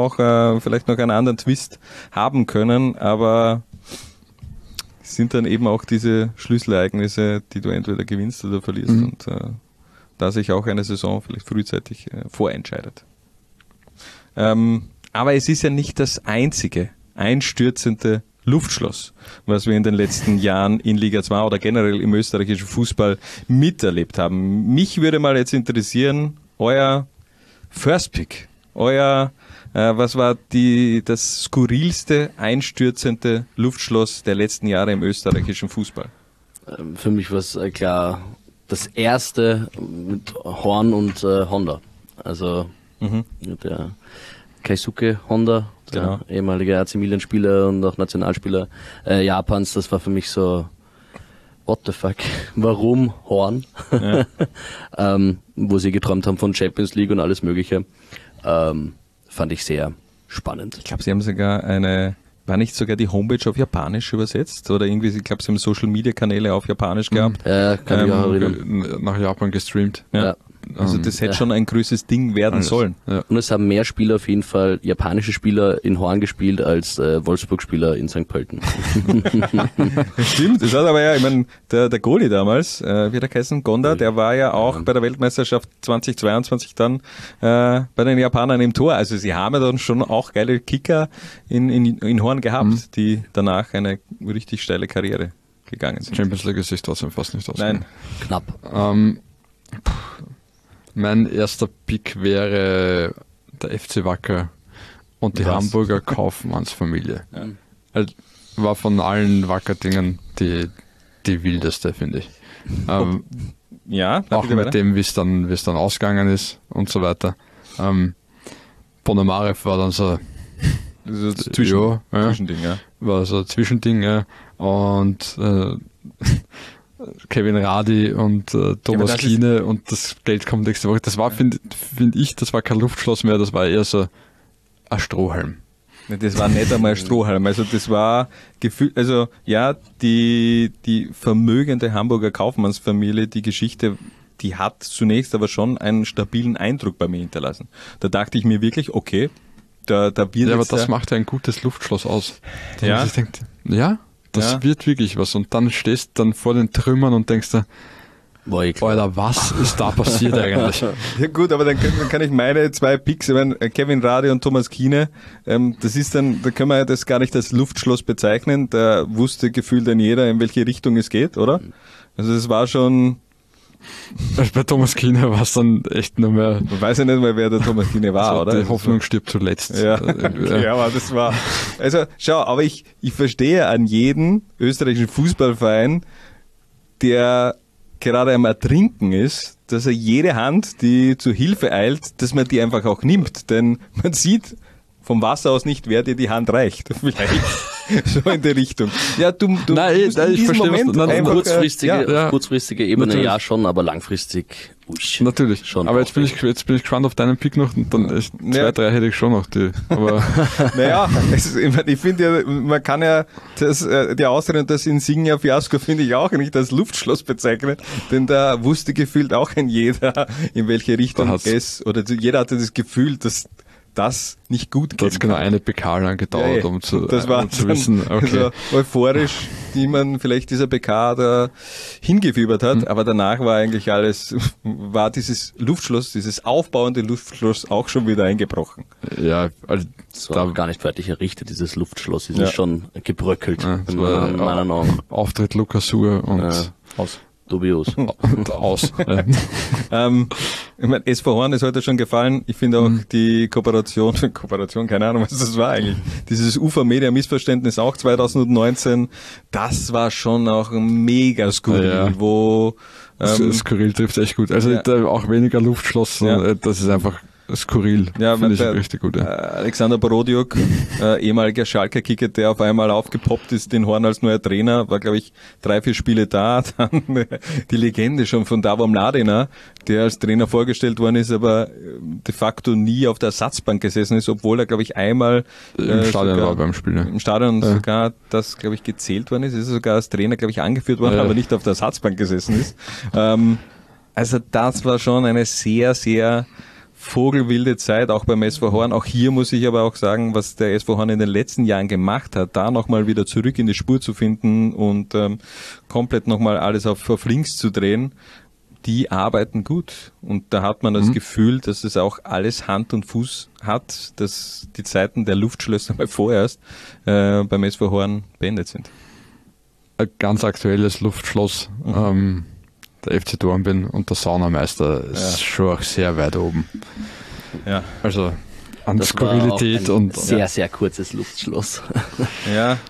auch äh, vielleicht noch einen anderen Twist haben können, aber es sind dann eben auch diese Schlüsselereignisse, die du entweder gewinnst oder verlierst mhm. und äh, da sich auch eine Saison vielleicht frühzeitig äh, vorentscheidet. Ähm, aber es ist ja nicht das einzige einstürzende Luftschloss, was wir in den letzten Jahren in Liga zwei oder generell im österreichischen Fußball miterlebt haben. Mich würde mal jetzt interessieren, euer First Pick, euer, äh, was war die, das skurrilste, einstürzende Luftschloss der letzten Jahre im österreichischen Fußball? Ähm, für mich war es äh, klar das erste mit Horn und äh, Honda. Also mhm. der Keisuke Honda, der genau. ehemalige A C Milan-Spieler und auch Nationalspieler äh, Japans, das war für mich so, what the fuck, warum Horn? Ja. ähm, wo sie geträumt haben von Champions League und alles mögliche, ähm, fand ich sehr spannend. Ich glaube, sie haben sogar eine, war nicht sogar die Homepage auf Japanisch übersetzt? Oder irgendwie, ich glaube, sie haben Social-Media-Kanäle auf Japanisch gehabt. Ja, kann ähm, ich auch erinnern. Nach Japan gestreamt. Ja. ja. Also das hätte ja. schon ein größeres Ding werden Alles. sollen. Ja. Und es haben mehr Spieler auf jeden Fall, japanische Spieler in Horn gespielt als äh, Wolfsburg-Spieler in Sankt Pölten. Stimmt, das hat aber ja, ich meine, der, der Goalie damals, äh, wie hat er geheißen, Gonda, der war ja auch ja. bei der Weltmeisterschaft zweitausendzweiundzwanzig dann äh, bei den Japanern im Tor. Also sie haben ja dann schon auch geile Kicker in, in, in Horn gehabt, mhm. die danach eine richtig steile Karriere gegangen sind. Champions League ist sich trotzdem fast nicht ausgegangen. Nein. Knapp. Ähm, Mein erster Pick wäre der F C Wacker und die Was? Hamburger Kaufmannsfamilie. Ja. Also war von allen Wacker-Dingen die, die wildeste, finde ich. Ähm, ja, auch mit weiter. dem, wie es dann, wie es dann ausgegangen ist und so weiter. Ähm, Ponomarev war dann so, so Zwischen, ja, ja, Zwischending, ja. War so ein Zwischending, ja. Und äh, Kevin Radi und äh, Thomas ja, Kiene und das Geld kommt nächste Woche. Das war, finde find ich, das war kein Luftschloss mehr, das war eher so ein Strohhalm. Das war nicht einmal ein Strohhalm. Also das war gefühlt, also ja, die, die vermögende Hamburger Kaufmannsfamilie, die Geschichte, die hat zunächst aber schon einen stabilen Eindruck bei mir hinterlassen. Da dachte ich mir wirklich, okay, da, da wird ja, jetzt... aber das macht ja ein gutes Luftschloss aus. Ja? Ich denke, ja, das ja. wird wirklich was. Und dann stehst du dann vor den Trümmern und denkst da, Alter, was ist da passiert eigentlich? Ja gut, aber dann kann, dann kann ich meine zwei Picks, ich meine, Kevin Radi und Thomas Kiene, ähm, das ist dann, da können wir das gar nicht als Luftschloss bezeichnen, da wusste gefühlt dann jeder, in welche Richtung es geht, oder? Also das war schon... Also bei Thomas Kiene war es dann echt nur mehr... Man weiß ja nicht mehr, wer der Thomas Kiene war, also oder? Die Hoffnung stirbt zuletzt. Ja, okay, ja, aber das war... Also schau, aber ich, ich verstehe an jeden österreichischen Fußballverein, der gerade am Ertrinken ist, dass er jede Hand, die zur Hilfe eilt, dass man die einfach auch nimmt. Denn man sieht vom Wasser aus nicht, wer dir die Hand reicht. Vielleicht so in die Richtung. Ja, du, du nein, musst nein, in ich diesem verstehe, Moment was, auf kurzfristige, ja, ja. auf kurzfristige Ebene Natürlich. ja schon, aber langfristig uisch, natürlich. Schon aber jetzt bin, ich, jetzt bin ich gespannt auf deinen Pick noch und dann echt zwei, ja. drei hätte ich schon noch. Die, aber naja, es, ich, mein, ich finde ja, man kann ja das, äh, die Ausrede und das Insignia-Fiasko finde ich auch nicht als Luftschloss bezeichnen, denn da wusste gefühlt auch ein jeder, in welche Richtung es, oder jeder hatte das Gefühl, dass das nicht gut geht. Da hat es genau eine P K lang gedauert, ja, um zu, das war um zu wissen, okay. So euphorisch, die man vielleicht dieser P K da hingefiebert hat, mhm. aber danach war eigentlich alles, war dieses Luftschloss, dieses aufbauende Luftschloss auch schon wieder eingebrochen. Ja, also das war da gar nicht fertig errichtet, dieses Luftschloss, ist ja. schon gebröckelt, ja, in meinen, in meinen Augen. Auftritt Lukas Suhr und ja. aus. Dubios. Und aus. Ja. ähm, ich meine, S V Horn ist heute schon gefallen. Ich finde auch mhm. die Kooperation, Kooperation, keine Ahnung, was das war eigentlich. Dieses Ufer-Media-Missverständnis auch zwanzig neunzehn, das war schon auch mega skurril, ja. wo... Ähm, skurril trifft echt gut. Also ja. auch weniger Luftschloss, ja. das ist einfach... Skurril, ja, finde ich der, richtig gut. Ja. Alexander Borodiuk, äh, ehemaliger Schalker-Kicker, der auf einmal aufgepoppt ist, den Horn als neuer Trainer, war glaube ich drei, vier Spiele da. Dann die Legende schon von Davor Mladena, der als Trainer vorgestellt worden ist, aber de facto nie auf der Ersatzbank gesessen ist, obwohl er glaube ich einmal äh, im Stadion sogar, war beim Spiel. Ja. Im Stadion ja. sogar das glaube ich gezählt worden ist, ist er sogar als Trainer glaube ich angeführt worden, ja. aber nicht auf der Ersatzbank gesessen ist. Ähm, also das war schon eine sehr, sehr vogelwilde Zeit, auch beim S V Horn. Auch hier muss ich aber auch sagen, was der S V Horn in den letzten Jahren gemacht hat, da nochmal wieder zurück in die Spur zu finden und ähm, komplett nochmal alles auf, auf links zu drehen, die arbeiten gut. Und da hat man das mhm. Gefühl, dass es auch alles Hand und Fuß hat, dass die Zeiten der Luftschlösser mal vorerst äh, beim S V Horn beendet sind. Ein ganz aktuelles Luftschloss, mhm. ähm, der F C Dornbirn und der Saunameister ist ja. schon auch sehr weit oben. Ja. Also an Skurrilität und sehr, ja. sehr kurzes Luftschloss. Ja,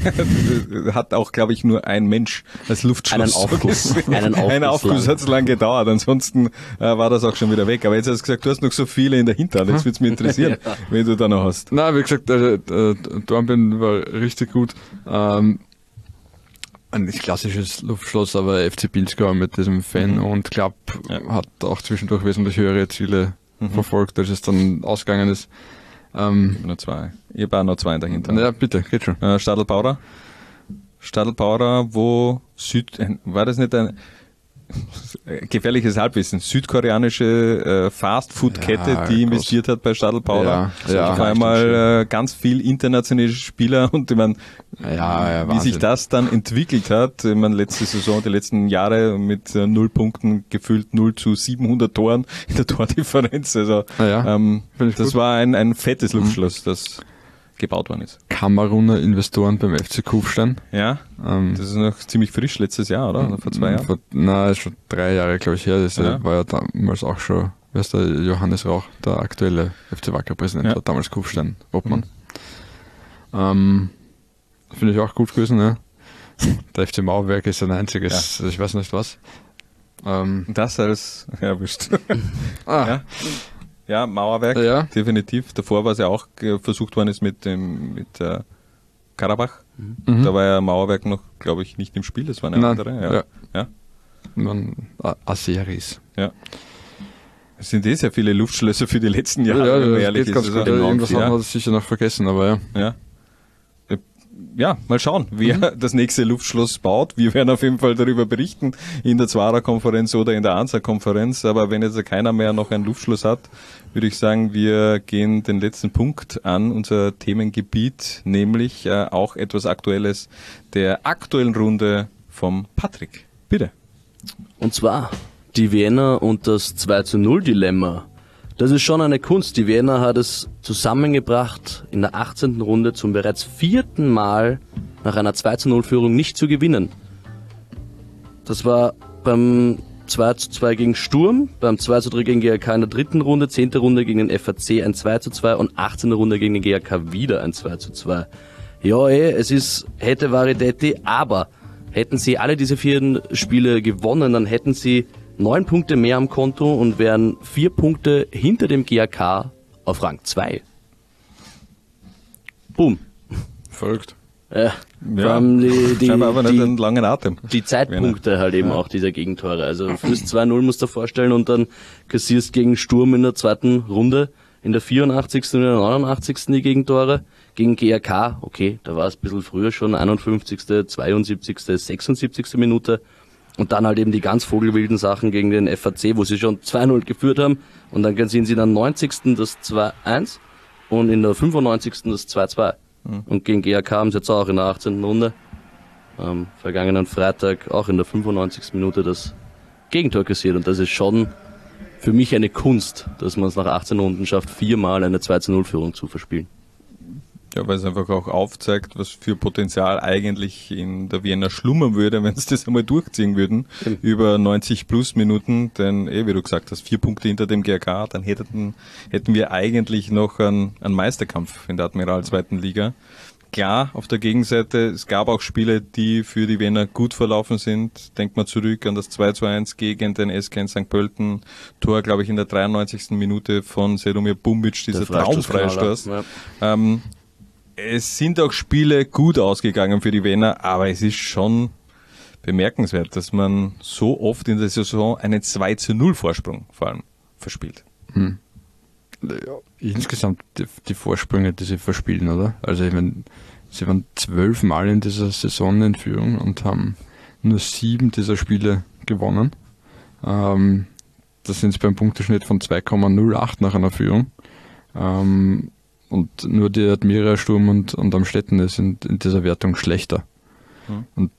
hat auch, glaube ich, nur ein Mensch als Luftschloss. Einen Aufguss. Einen Aufguss, ein Aufguss hat es lang gedauert, ansonsten äh, war das auch schon wieder weg. Aber jetzt hast du gesagt, du hast noch so viele in der Hinterhand, jetzt würde es mich interessieren, ja. wenn du da noch hast. Na, wie gesagt, äh, äh, Dornbirn war richtig gut. Ähm, ein nicht klassisches Luftschloss, aber F C Pinzgau mit diesem Fan mhm. und Club ja. hat auch zwischendurch wesentlich höhere Ziele mhm. verfolgt, als es dann ausgegangen ist. Ähm, nur zwei. Ich habe auch noch zwei dahinter. Ja, bitte, geht schon. Äh, Stadl-Paurer. Stadl-Paurer, wo Süd, war das nicht ein gefährliches Halbwissen, südkoreanische äh, Fast-Food-Kette, ja, die investiert groß. hat bei Stadl-Paurer. Ja, ja, auf einmal äh, ganz viel internationale Spieler und ich meine, ja, ja, wie sich das dann entwickelt hat, ich meine, letzte Saison, die letzten Jahre mit äh, null Punkten, gefühlt null zu siebenhundert Toren in der Tordifferenz. Also ja, ähm, das gut. war ein, ein fettes Luftschloss, mhm. das gebaut worden ist. Kameruner Investoren beim F C Kufstein. Ja, ähm, das ist noch ziemlich frisch, letztes Jahr, oder? oder vor zwei Jahren? Vor, nein, schon drei Jahre, glaube ich, her. Das ja. war ja damals auch schon, wer ist der Johannes Rauch, der aktuelle F C Wacker-Präsident, ja. war damals Kufstein, Obmann. Mhm. Ähm, Finde ich auch gut gewesen, ja. Der F C Mauerwerk ist ein einziges, ja. ich weiß nicht was. Ähm, das als, ja, wisst. ah. Ja. Ja, Mauerwerk, ja. definitiv. Davor war es ja auch versucht worden ist mit dem mit äh, Karabach. Mhm. Da war ja Mauerwerk noch, glaube ich, nicht im Spiel. Das war eine Nein. andere. Ja. ja. ja. Man, Aseris. Ja. Es sind eh sehr viele Luftschlösser für die letzten Jahre, ja, wenn man das ehrlich geht ganz ist. gut. Also Irgendwas ja. haben wir sicher noch vergessen, aber ja. Ja. Ja, mal schauen, wer mhm. das nächste Luftschloss baut. Wir werden auf jeden Fall darüber berichten in der Zwarer-Konferenz oder in der Ansa-Konferenz. Aber wenn jetzt keiner mehr noch ein Luftschloss hat, würde ich sagen, wir gehen den letzten Punkt an, unser Themengebiet, nämlich äh, auch etwas Aktuelles der aktuellen Runde vom Patrick. Bitte. Und zwar die Wiener und das zwei zu null Dilemma. Das ist schon eine Kunst. Die Wiener hat es zusammengebracht, in der achtzehnten Runde zum bereits vierten Mal nach einer zwei zu null Führung nicht zu gewinnen. Das war beim zwei zu zwei gegen Sturm, beim zwei zu drei gegen G A K in der dritten Runde, zehnte Runde gegen den F A C ein zwei zu zwei und achtzehnte Runde gegen den G A K wieder ein zwei zu zwei. Ja, eh, es ist, hätte Varidetti, aber hätten sie alle diese vier Spiele gewonnen, dann hätten sie neun Punkte mehr am Konto und wären vier Punkte hinter dem G A K auf Rang zwei. Boom. Verrückt. Ja, ja die, die, scheinbar aber nicht die, einen langen Atem. Die Zeitpunkte halt eben ja. auch dieser Gegentore. Also fürs zwei null musst du dir vorstellen und dann kassierst gegen Sturm in der zweiten Runde in der vierundachtzigsten und in der neunundachtzigsten die Gegentore. Gegen G A K, okay, da war es ein bisschen früher schon, einundfünfzigste, zweiundsiebzigste, sechsundsiebzigste Minute. Und dann halt eben die ganz vogelwilden Sachen gegen den F A C, wo sie schon zwei null geführt haben. Und dann sehen sie in der neunzigsten das zwei eins und in der fünfundneunzigsten das zwei zwei. Mhm. Und gegen G A K haben sie jetzt auch in der achtzehnten Runde, am vergangenen Freitag, auch in der fünfundneunzigsten Minute das Gegentor kassiert. Und das ist schon für mich eine Kunst, dass man es nach achtzehn Runden schafft, viermal eine zwei zu null Führung zu verspielen. Ja, weil es einfach auch aufzeigt, was für Potenzial eigentlich in der Wiener schlummern würde, wenn sie das einmal durchziehen würden, mhm. über neunzig plus Minuten, denn eh, wie du gesagt hast, vier Punkte hinter dem G A K, dann hätten, hätten wir eigentlich noch einen, einen Meisterkampf in der Admiral zweiten Liga. Klar, auf der Gegenseite, es gab auch Spiele, die für die Wiener gut verlaufen sind. Denkt mal zurück an das zwei zu eins gegen den S K in Sankt Pölten. Tor, glaube ich, in der dreiundneunzigsten Minute von Selomir Bumbic, dieser Traumfreistoß. Ja. Ähm, Es sind auch Spiele gut ausgegangen für die Wiener, aber es ist schon bemerkenswert, dass man so oft in der Saison einen zwei zu null Vorsprung vor allem verspielt. Hm. Ja, insgesamt die, die Vorsprünge, die sie verspielen, oder? Also ich meine, sie waren zwölf Mal in dieser Saison in Führung und haben nur sieben dieser Spiele gewonnen. Ähm, da sind es beim Punkteschnitt von zwei Komma null acht nach einer Führung. Ähm, und nur die Admira, Sturm und, und Amstetten sind in dieser Wertung schlechter. Hm. Und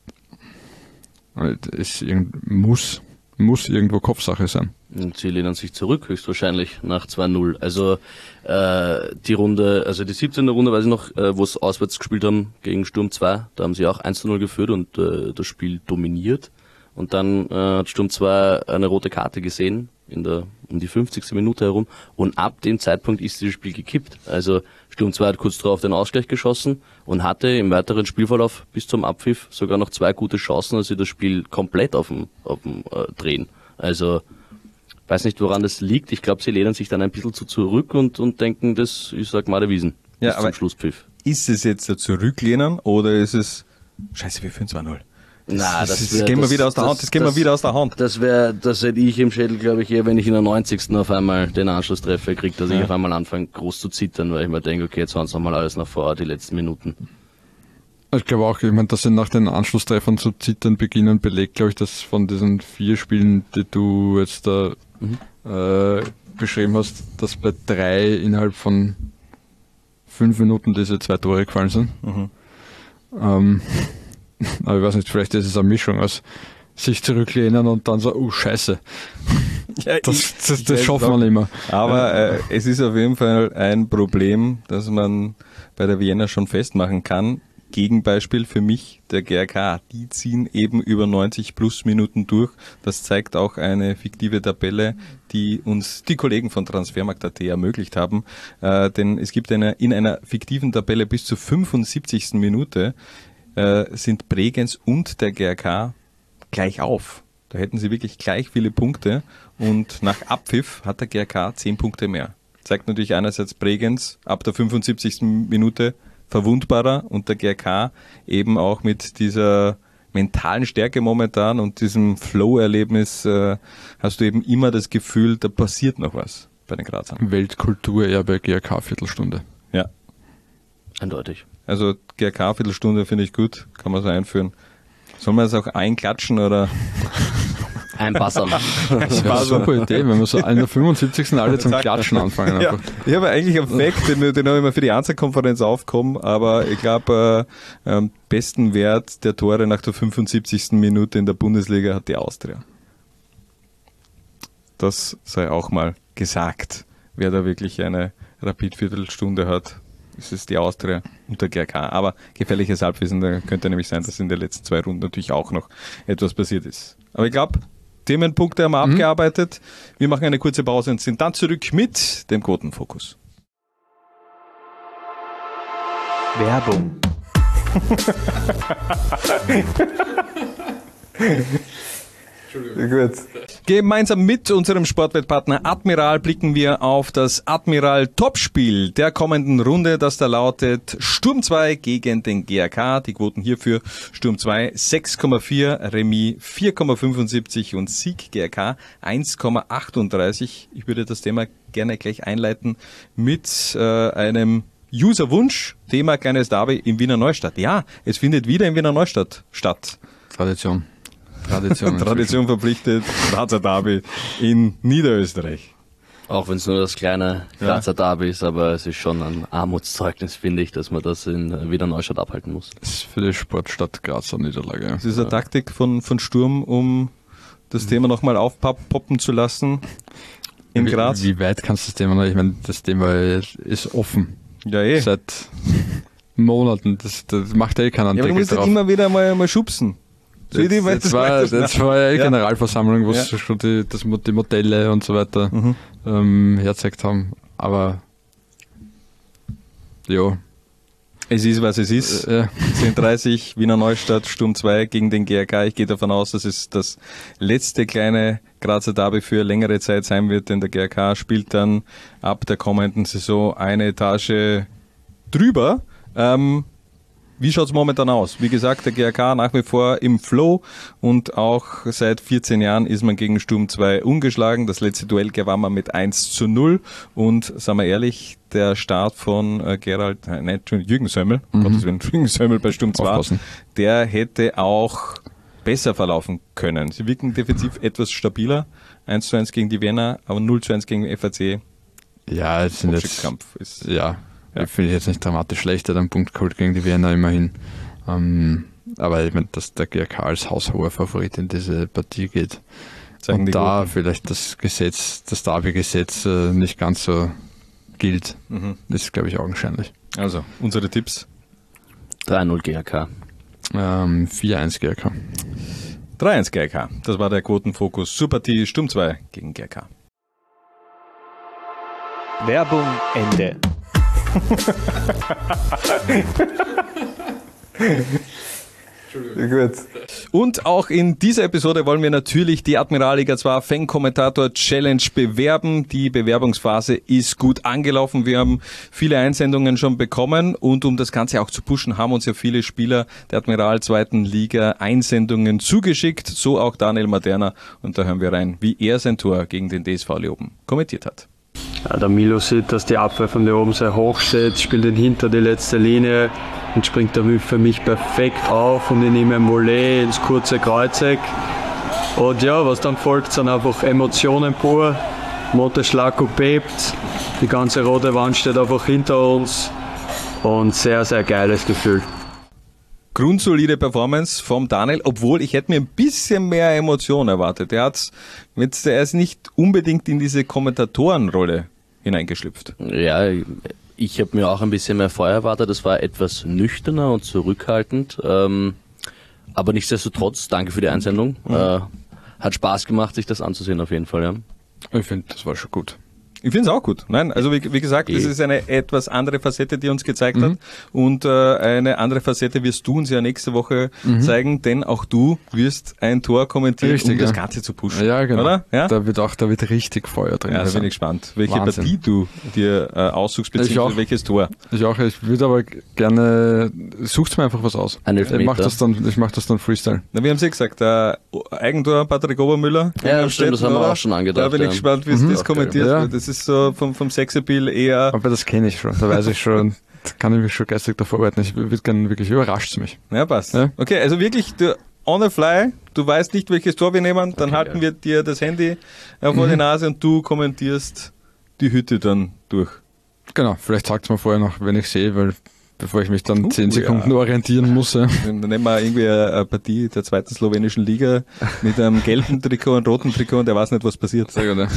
es muss, muss irgendwo Kopfsache sein. Und sie lehnen sich zurück, höchstwahrscheinlich, nach zwei null. Also äh, die Runde, also die siebzehnte Runde, weiß ich noch, äh, wo sie auswärts gespielt haben gegen Sturm zwei, da haben sie auch eins zu null geführt und äh, das Spiel dominiert. Und dann äh, hat Sturm zwei eine rote Karte gesehen, in der um die fünfzigste Minute herum. Und ab dem Zeitpunkt ist dieses Spiel gekippt. Also Sturm zwei hat kurz darauf den Ausgleich geschossen und hatte im weiteren Spielverlauf bis zum Abpfiff sogar noch zwei gute Chancen, dass sie das Spiel komplett auf dem, auf dem äh, drehen. Also weiß nicht, woran das liegt. Ich glaube, sie lehnen sich dann ein bisschen zu zurück und, und denken, das ist halt mal der Wiesen. Ja, bis aber zum Schlusspfiff. Ist es jetzt ein Zurücklehnen oder ist es Scheiße, wir führen zwei null? Na, das, das, wär, das gehen wir das, wieder aus der das, Hand. Das gehen das, wir wieder aus der Hand. Das wäre, das hätte ich im Schädel, glaube ich, eher, wenn ich in der neunzigsten auf einmal den Anschlusstreffer kriege, dass ja. ich auf einmal anfange, groß zu zittern, weil ich mir denke, okay, jetzt hauen sie nochmal alles nach vor, die letzten Minuten. Ich glaube auch, ich meine, dass sie nach den Anschlusstreffern zu zittern beginnen, belegt, glaube ich, dass von diesen vier Spielen, die du jetzt da mhm. äh, beschrieben hast, dass bei drei innerhalb von fünf Minuten diese zwei Tore gefallen sind. Mhm. Ähm, aber ich weiß nicht, vielleicht ist es eine Mischung aus sich zurücklehnen und dann so, oh Scheiße. Ja, das ich, das, das schaffen wir nicht mehr. Aber äh, es ist auf jeden Fall ein Problem, das man bei der Vienna schon festmachen kann. Gegenbeispiel für mich, der G R K. Die ziehen eben über neunzig plus Minuten durch. Das zeigt auch eine fiktive Tabelle, die uns die Kollegen von Transfermarkt Punkt at ermöglicht haben. Äh, denn es gibt eine, in einer fiktiven Tabelle bis zur fünfundsiebzigsten Minute äh, sind Bregenz und der G R K gleich auf. Da hätten sie wirklich gleich viele Punkte und nach Abpfiff hat der G R K zehn Punkte mehr. Zeigt natürlich einerseits Bregenz ab der fünfundsiebzigsten Minute verwundbarer und der G R K eben auch mit dieser mentalen Stärke momentan und diesem Flow-Erlebnis äh, hast du eben immer das Gefühl, da passiert noch was bei den Grazern. Weltkulturerbe G R K Viertelstunde. Ja. Eindeutig. Also G R K Viertelstunde finde ich gut, kann man so einführen. Soll man das auch einklatschen oder? Einpassern. Das wäre eine super Idee, wenn wir so in der fünfundsiebzigsten alle zum Klatschen anfangen. Ja, ich habe eigentlich einen Fact, den, den habe ich mir für die Einzelkonferenz aufgekommen, aber ich glaube, äh, ähm, besten Wert der Tore nach der fünfundsiebzigsten Minute in der Bundesliga hat die Austria. Das sei auch mal gesagt. Wer da wirklich eine Rapid-Viertelstunde hat, ist es die Austria und der G R K. Aber gefährliches Halbwissen, da könnte nämlich sein, dass in den letzten zwei Runden natürlich auch noch etwas passiert ist. Aber ich glaube, Themenpunkte haben wir mhm. abgearbeitet. Wir machen eine kurze Pause und sind dann zurück mit dem Quotenfokus. Werbung. Gut. Gemeinsam mit unserem Sportwettpartner Admiral blicken wir auf das Admiral Topspiel der kommenden Runde, das da lautet Sturm zwei gegen den G R K. Die Quoten hierfür Sturm zwei sechs Komma vier, Remis vier Komma fünfundsiebzig und Sieg G R K eins Komma achtunddreißig. Ich würde das Thema gerne gleich einleiten mit äh, einem Userwunsch, Thema kleines Derby in Wiener Neustadt. Ja, es findet wieder in Wiener Neustadt statt. Tradition. Tradition, Tradition verpflichtet, Grazer Derby in Niederösterreich. Auch wenn es nur das kleine Grazer ja. Derby ist, aber es ist schon ein Armutszeugnis, finde ich, dass man das in Wiener Neustadt abhalten muss. Das ist für die Sportstadt Grazer Niederlage. Das ist eine ja. Taktik von, von Sturm, um das mhm. Thema nochmal aufpoppen zu lassen in wie, Graz. Wie weit kannst du das Thema noch? Ich meine, das Thema ist offen. Ja, eh. Seit Monaten. Das, das macht eh keinen Deckel drauf. Ja, aber du musst halt immer wieder mal, mal schubsen. So das, das, das, war, das war ja die Generalversammlung, wo ja. sie schon die, das, die Modelle und so weiter mhm. ähm, hergezeigt haben. Aber ja. Es ist, was es ist. Äh, ja. zehn Uhr dreißig, Wiener Neustadt, Sturm zwei gegen den G R K. Ich gehe davon aus, dass es das letzte kleine Grazer Derby für längere Zeit sein wird, denn der G R K spielt dann ab der kommenden Saison eine Etage drüber. Ähm, Wie schaut's momentan aus? Wie gesagt, der G R K nach wie vor im Flow und auch seit vierzehn Jahren ist man gegen Sturm zwei ungeschlagen. Das letzte Duell gewann man mit eins zu null und, sagen wir ehrlich, der Start von äh, Gerald, äh, nein, Jürgen Sömmel, mhm. Gottes Willen, Jürgen Sömmel bei Sturm zwei, der hätte auch besser verlaufen können. Sie wirken defensiv etwas stabiler. eins zu eins gegen die Wiener, aber null zu eins gegen den F A C. Ja, es sind jetzt, ist, ja, ja. ich finde jetzt nicht dramatisch schlechter, dann Punkt geholt gegen die Wiener immerhin. Ähm, aber ich meine, dass der G R K als haushoher Favorit in diese Partie geht. Zeigen und da Guten. vielleicht das Gesetz, das Derby-Gesetz äh, nicht ganz so gilt. Mhm. Das ist, glaube ich, augenscheinlich. Also, unsere Tipps. drei null G R K. Ähm, vier eins G R K. drei eins G R K. Das war der Quotenfokus zur Partie Sturm zwei gegen G R K. Werbung Ende. Gut. Und auch in dieser Episode wollen wir natürlich die Admiralliga zwei Fan-Kommentator Challenge bewerben. Die Bewerbungsphase ist gut angelaufen. Wir haben viele Einsendungen schon bekommen und um das Ganze auch zu pushen, haben uns ja viele Spieler der Admiral zweiten Liga Einsendungen zugeschickt. So auch Daniel Maderna. Und da hören wir rein, wie er sein Tor gegen den D S V Leoben kommentiert hat. Ja, der Milo sieht, dass die Abwehr von Leoben sehr hoch steht, spielt ihn hinter die letzte Linie und springt damit für mich perfekt auf und ich nehme ein Mollet ins kurze Kreuzeck. Und ja, was dann folgt, sind einfach Emotionen pur. Monteschlaco bebt, die ganze rote Wand steht einfach hinter uns und sehr, sehr geiles Gefühl. Grundsolide Performance vom Daniel, obwohl ich hätte mir ein bisschen mehr Emotion erwartet. Er hat's jetzt, er ist nicht unbedingt in diese Kommentatorenrolle hineingeschlüpft. Ja, ich habe mir auch ein bisschen mehr Feuer erwartet. Das war etwas nüchterner und zurückhaltend. Ähm, aber nichtsdestotrotz, danke für die Einsendung. Mhm. Äh, hat Spaß gemacht, sich das anzusehen auf jeden Fall. Ja. Ich finde, das war schon gut. Ich finde es auch gut. Nein, also wie, wie gesagt, das ist eine etwas andere Facette, die er uns gezeigt mhm. hat. Und äh, eine andere Facette wirst du uns ja nächste Woche mhm. zeigen, denn auch du wirst ein Tor kommentieren, richtig, um ja. das Ganze zu pushen. Ja, genau. Oder? Ja? Da wird auch, da wird richtig Feuer drin. Ja, da bin ich gespannt, welche Wahnsinn. Partie du dir äh, aussuchst, beziehungsweise welches Tor. Ich auch, ich würde aber gerne, sucht mir einfach was aus. Ein Ich mache das dann, ich mach das dann Freestyle. Na, wir haben es ja gesagt, äh, Eigentor Patrick Obermüller. Ja, das stimmt, das haben wir auch schon angedacht. Da bin ich ja. gespannt, wie es Mhm. das kommentiert Ja. wird. Das ist so vom, vom Sexappeal eher... Aber das kenne ich schon, da weiß ich schon, da kann ich mich schon geistig da vorbereiten. Ich würde gerne, wirklich überrascht mich. Ja, passt. Ja. Okay, also wirklich, du, on the fly, du weißt nicht, welches Tor wir nehmen, dann Okay, halten ja. wir dir das Handy äh, vor Mhm. die Nase und du kommentierst die Hütte dann durch. Genau, vielleicht sagt es mir vorher noch, wenn ich sehe, weil bevor ich mich dann Uh, zehn Sekunden ja. orientieren muss. Ja. Dann nehmen wir irgendwie eine, eine Partie der zweiten slowenischen Liga mit einem gelben Trikot und roten Trikot und der weiß nicht, was passiert. Sehr gut,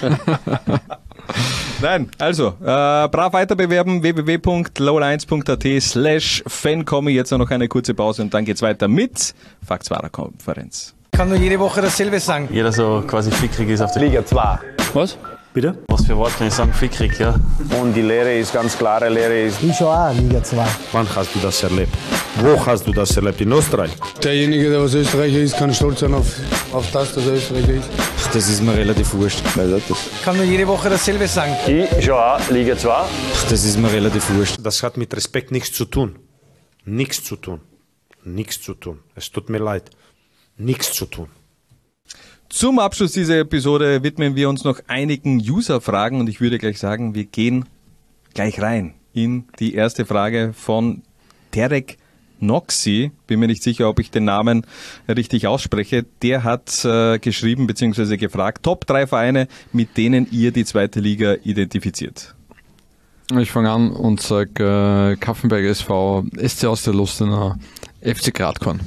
ja. Nein, also, äh, brav weiterbewerben, w w w punkt low eins punkt a t slash fancomi. Jetzt noch eine kurze Pause und dann geht's weiter mit Faktswarer-Konferenz. Ich kann nur jede Woche dasselbe sagen. Jeder so quasi fickrig ist auf der Liga zwei. Was? Bitte? Was für Wort kann ich sagen? Fickrig, ja. Und die Lehre ist ganz klare Lehre. Ist Ich schon auch Liga zwei. Wann hast du das erlebt? Wo hast du das erlebt? In Österreich? Derjenige, der was Österreicher ist, kann stolz sein auf, auf das, dass er Österreicher ist. Ach, das ist mir relativ wurscht. ich kann nur jede Woche dasselbe sagen. Ich schon auch Liga zwei. Ach, das ist mir relativ wurscht. Das hat mit Respekt nichts zu tun. Nichts zu tun. Nichts zu tun. Es tut mir leid. Nichts zu tun. Zum Abschluss dieser Episode widmen wir uns noch einigen User-Fragen und ich würde gleich sagen, wir gehen gleich rein in die erste Frage von Derek Noxy. Bin mir nicht sicher, ob ich den Namen richtig ausspreche. Der hat äh, geschrieben bzw. gefragt, Top drei Vereine, mit denen ihr die zweite Liga identifiziert. Ich fange an und sage äh, Kaffenberg S V, S C aus der Lustenau, F C Gradkorn.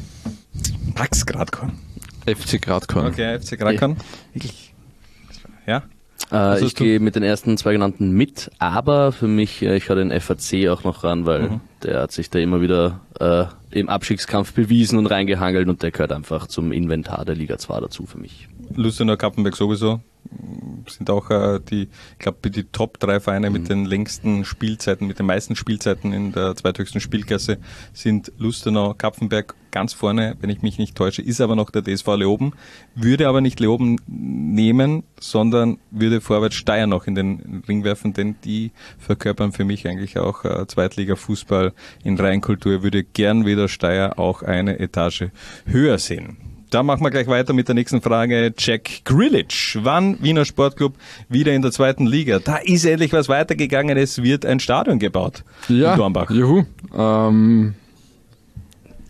Pax Gradkorn. F C Gradkorn. Okay, F C Gradkorn. Wirklich? Ja? Äh, ich gehe mit den ersten zwei genannten mit, aber für mich, äh, ich höre den F A C auch noch ran, weil mhm. der hat sich da immer wieder äh, im Abstiegskampf bewiesen und reingehangelt und der gehört einfach zum Inventar der Liga zwei dazu für mich. Lustenau, Kappenberg sowieso. Sind auch äh, die, ich glaube, die Top drei Vereine mhm. mit den längsten Spielzeiten, mit den meisten Spielzeiten in der zweithöchsten Spielklasse sind Lustenau, Kapfenberg ganz vorne, wenn ich mich nicht täusche, ist aber noch der D S V Leoben, würde aber nicht Leoben nehmen, sondern würde Vorwärts Steyr noch in den Ring werfen, denn die verkörpern für mich eigentlich auch äh, Zweitliga-Fußball in Reinkultur, würde gern wieder Steyr auch eine Etage höher sehen. Da machen wir gleich weiter mit der nächsten Frage. Jack Grealish. Wann Wiener Sportclub wieder in der zweiten Liga? Da ist endlich was weitergegangen. Es wird ein Stadion gebaut ja, in Dornbach. Juhu. Ähm,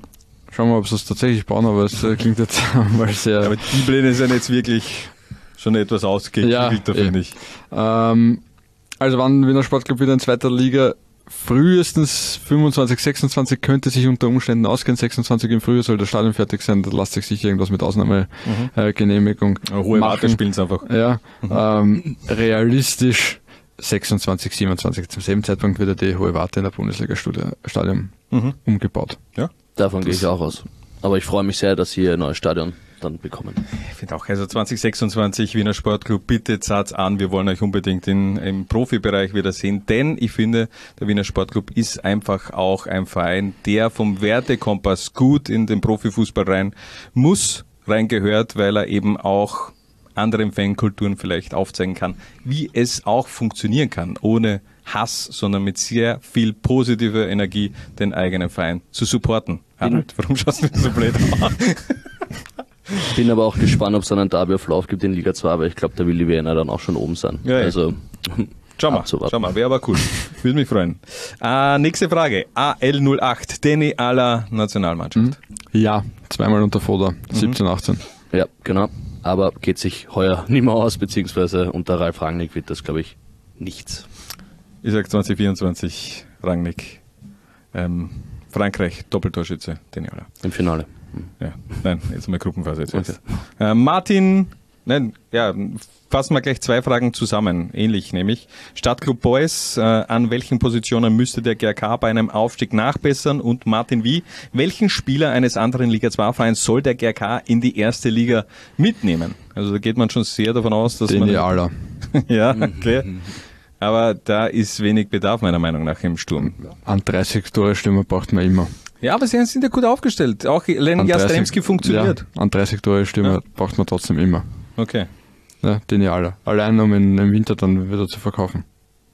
Schauen wir mal, ob sie es tatsächlich bauen, aber es äh, klingt jetzt mal sehr... Aber die Pläne sind jetzt wirklich schon etwas ausgeklügelt, ja, finde ich. Ähm, also wann Wiener Sportclub wieder in zweiter Liga? Frühestens fünfundzwanzig, sechsundzwanzig könnte sich unter Umständen ausgehen. sechsundzwanzig im Frühjahr soll das Stadion fertig sein. Da lässt sich sicher irgendwas mit Ausnahmegenehmigung mhm. äh, Hohe machen. Warte spielen es einfach. Ja, mhm. ähm, realistisch sechsundzwanzig, siebenundzwanzig. Zum selben Zeitpunkt wird die Hohe Warte in der Bundesliga-Stadion mhm. umgebaut. Ja. Davon gehe ich auch aus. Aber ich freue mich sehr, dass sie ein neues Stadion dann bekommen. Ich finde auch, also zwanzig sechsundzwanzig Wiener Sportclub, bitte zahlt an, wir wollen euch unbedingt in, im Profibereich wieder sehen, denn ich finde, der Wiener Sportclub ist einfach auch ein Verein, der vom Wertekompass gut in den Profifußball rein muss, reingehört, weil er eben auch anderen Fankulturen vielleicht aufzeigen kann, wie es auch funktionieren kann, ohne Hass, sondern mit sehr viel positiver Energie den eigenen Verein zu supporten. Harald, warum schaust du mir so blöd an? Bin aber auch gespannt, ob es einen Derby auf Lauf gibt in Liga zwei, weil ich glaube, da will die Wiener dann auch schon oben sein. Ja, ja. Also, schau mal, schau mal, wäre aber cool. Würde mich freuen. Äh, nächste Frage. A L null acht, Danny aller Nationalmannschaft. Mhm. Ja, zweimal unter Foda, siebzehn, achtzehn. Ja, genau. Aber geht sich heuer nicht mehr aus, beziehungsweise unter Ralf Rangnick wird das, glaube ich, nichts. Ich sage zwanzig vierundzwanzig, Rangnick. Ähm, Frankreich, Doppeltorschütze, Danny aller. Im Finale. Ja, nein, jetzt mal Gruppenphase jetzt. Okay. Äh, Martin, nein, ja, fassen wir gleich zwei Fragen zusammen, ähnlich nämlich. Stadtclub Boys, äh, an welchen Positionen müsste der G R K bei einem Aufstieg nachbessern? Und Martin wie, welchen Spieler eines anderen Liga zwei Vereins soll der G R K in die erste Liga mitnehmen? Also da geht man schon sehr davon aus, dass Den man... aller. Ja, okay. Aber da ist wenig Bedarf meiner Meinung nach im Sturm. An dreißig Tore Stürmer braucht man immer. Ja, aber sie sind ja gut aufgestellt. Auch Len Jastrzemski funktioniert. Ja, an dreißig Tore Stürmer ja. braucht man trotzdem immer. Okay. Ja, den ja alle. Allein um in, im Winter dann wieder zu verkaufen.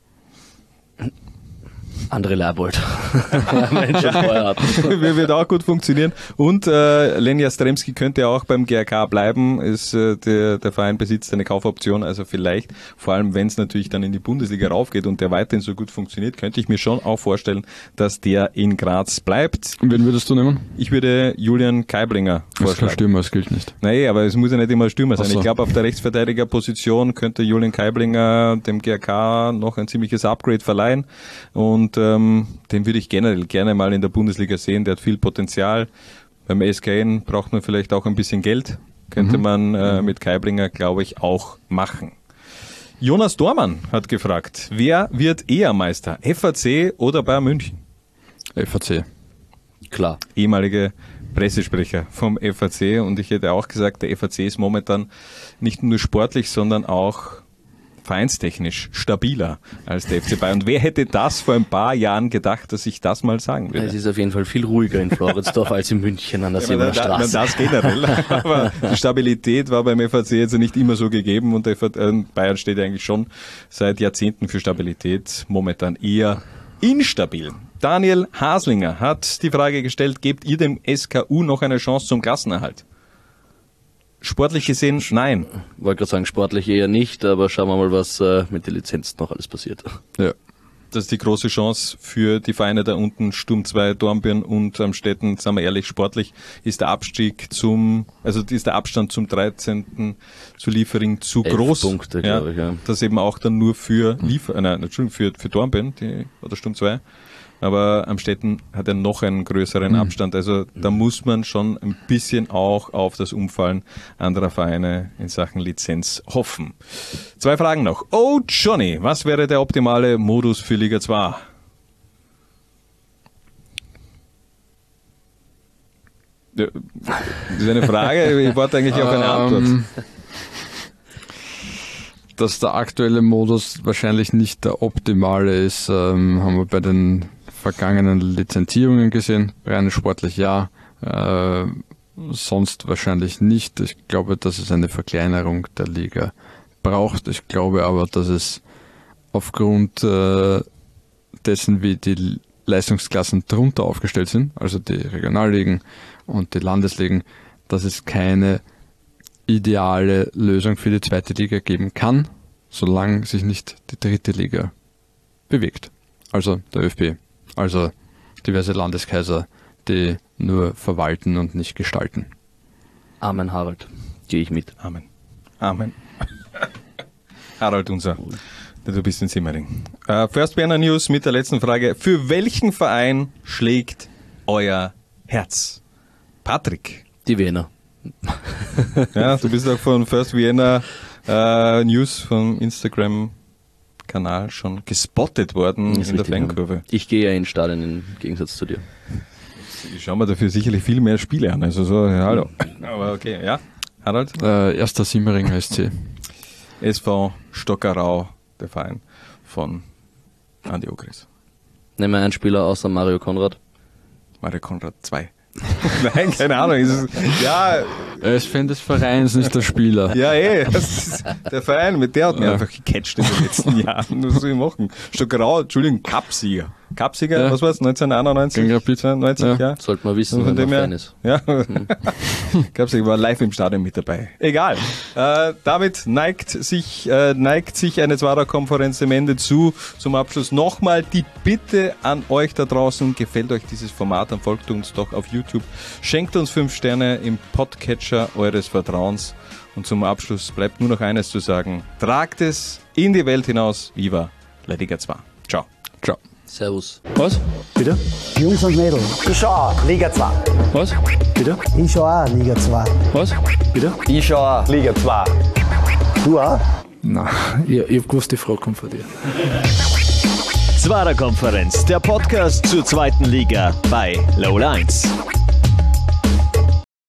André Leibold. Mensch, wird auch gut funktionieren. Und äh, Len Jastrzemski könnte auch beim G R K bleiben. Ist, äh, der, der Verein besitzt eine Kaufoption, also vielleicht, vor allem wenn es natürlich dann in die Bundesliga raufgeht und der weiterhin so gut funktioniert, könnte ich mir schon auch vorstellen, dass der in Graz bleibt. Und wen würdest du nehmen? Ich würde Julian Keiblinger vorschlagen. Das ist kein Stürmer, das gilt nicht. Nein, aber es muss ja nicht immer Stürmer sein. So. Ich glaube, auf der Rechtsverteidigerposition könnte Julian Keiblinger dem G R K noch ein ziemliches Upgrade verleihen und ähm, den würde ich generell gerne mal in der Bundesliga sehen. Der hat viel Potenzial. Beim S K N braucht man vielleicht auch ein bisschen Geld. Könnte mhm. man äh, mit Keiblinger, glaube ich, auch machen. Jonas Dormann hat gefragt, wer wird eher Meister? F A C oder Bayern München? F A C. Klar. Ehemalige Pressesprecher vom F A C und ich hätte auch gesagt, der F A C ist momentan nicht nur sportlich, sondern auch vereinstechnisch stabiler als der F C Bayern. Und wer hätte das vor ein paar Jahren gedacht, dass ich das mal sagen würde? Es ist auf jeden Fall viel ruhiger in Floridsdorf als in München an der ja, Siebener Straße. Das generell. Aber die Stabilität war beim F A C jetzt nicht immer so gegeben und der Bayern steht eigentlich schon seit Jahrzehnten für Stabilität, momentan eher instabil. Daniel Haslinger hat die Frage gestellt, gebt ihr dem S K U noch eine Chance zum Klassenerhalt? Sportlich gesehen, nein. Ich wollte gerade sagen, sportlich eher nicht, aber schauen wir mal, was äh, mit den Lizenzen noch alles passiert. Ja. Das ist die große Chance für die Vereine da unten, Sturm zwei, Dornbirn und Amstetten, sagen wir ehrlich, sportlich ist der Abstieg zum, also ist der Abstand zum dreizehnten zu Liefering zu Elf groß. Punkte, ja, glaube ich, ja. Das eben auch dann nur für Liefer, äh, nein, Entschuldigung, für, für Dornbirn, die, oder Sturm zwei. Aber Amstetten hat ja noch einen größeren mhm. Abstand. Also da muss man schon ein bisschen auch auf das Umfallen anderer Vereine in Sachen Lizenz hoffen. Zwei Fragen noch. Oh Johnny, was wäre der optimale Modus für Liga zwei? Das ist eine Frage, ich warte eigentlich auf eine Antwort. Um, dass der aktuelle Modus wahrscheinlich nicht der optimale ist, ähm, haben wir bei den vergangenen Lizenzierungen gesehen, rein sportlich ja, äh, sonst wahrscheinlich nicht. Ich glaube, dass es eine Verkleinerung der Liga braucht. Ich glaube aber, dass es aufgrund äh, dessen, wie die Leistungsklassen drunter aufgestellt sind, also die Regionalligen und die Landesligen, dass es keine ideale Lösung für die zweite Liga geben kann, solange sich nicht die dritte Liga bewegt. Also der ÖFB. Also diverse Landeskaiser, die nur verwalten und nicht gestalten. Amen, Harald. Gehe ich mit. Amen. Amen. Harald, unser. Du bist in Simmering. Uh, First Berner News mit der letzten Frage. Für welchen Verein schlägt euer Herz? Patrick. Die Wiener. Ja, du bist auch von First Vienna uh, News vom Instagram-Kanal schon gespottet worden in der Fankurve. Ja. Ich gehe ja in Stadion im Gegensatz zu dir. Ich schaue mir dafür sicherlich viel mehr Spiele an. Also so, ja, hallo. Aber okay, ja. Harald? Äh, erster Simmering S C. S V Stockerau, der Verein von Andi Ogris. Nehmen wir einen Spieler außer Mario Konrad. Mario Konrad zwei. Nein, keine Ahnung. Ist es, ja. Er ist Fan des Vereins, nicht der Spieler. Ja, eh. Das ist der Verein, mit der hat mir ja. einfach gecatcht in den letzten Jahren. Was soll ich machen? Stockerau, Entschuldigung, Cupsieger. Cupsieger, ja. was war es? neunzehnhunderteinundneunzig? neunzig, ja. ja. Sollte man wissen, wenn man Fan ist. Ja. Hm. Cupsieger war live im Stadion mit dabei. Egal. Äh, damit neigt sich, äh, neigt sich eine Zwarer-Konferenz dem Ende zu. Zum Abschluss nochmal die Bitte an euch da draußen. Gefällt euch dieses Format, dann folgt uns doch auf YouTube. Schenkt uns fünf Sterne im Podcatcher eures Vertrauens. Und zum Abschluss bleibt nur noch eines zu sagen. Tragt es in die Welt hinaus. Viva La Liga zwei. Ciao. Ciao. Servus. Was? Bitte? Jungs und Mädels. Ich schau auch Liga zwei. Was? Bitte? Ich schau auch Liga zwei. Was? Bitte? Ich schau auch Liga zwei. Du auch? Nein, ich, ich hab gewusst, die Frage kommt von dir. Zwarer Konferenz, der Podcast zur zweiten Liga bei Low eins.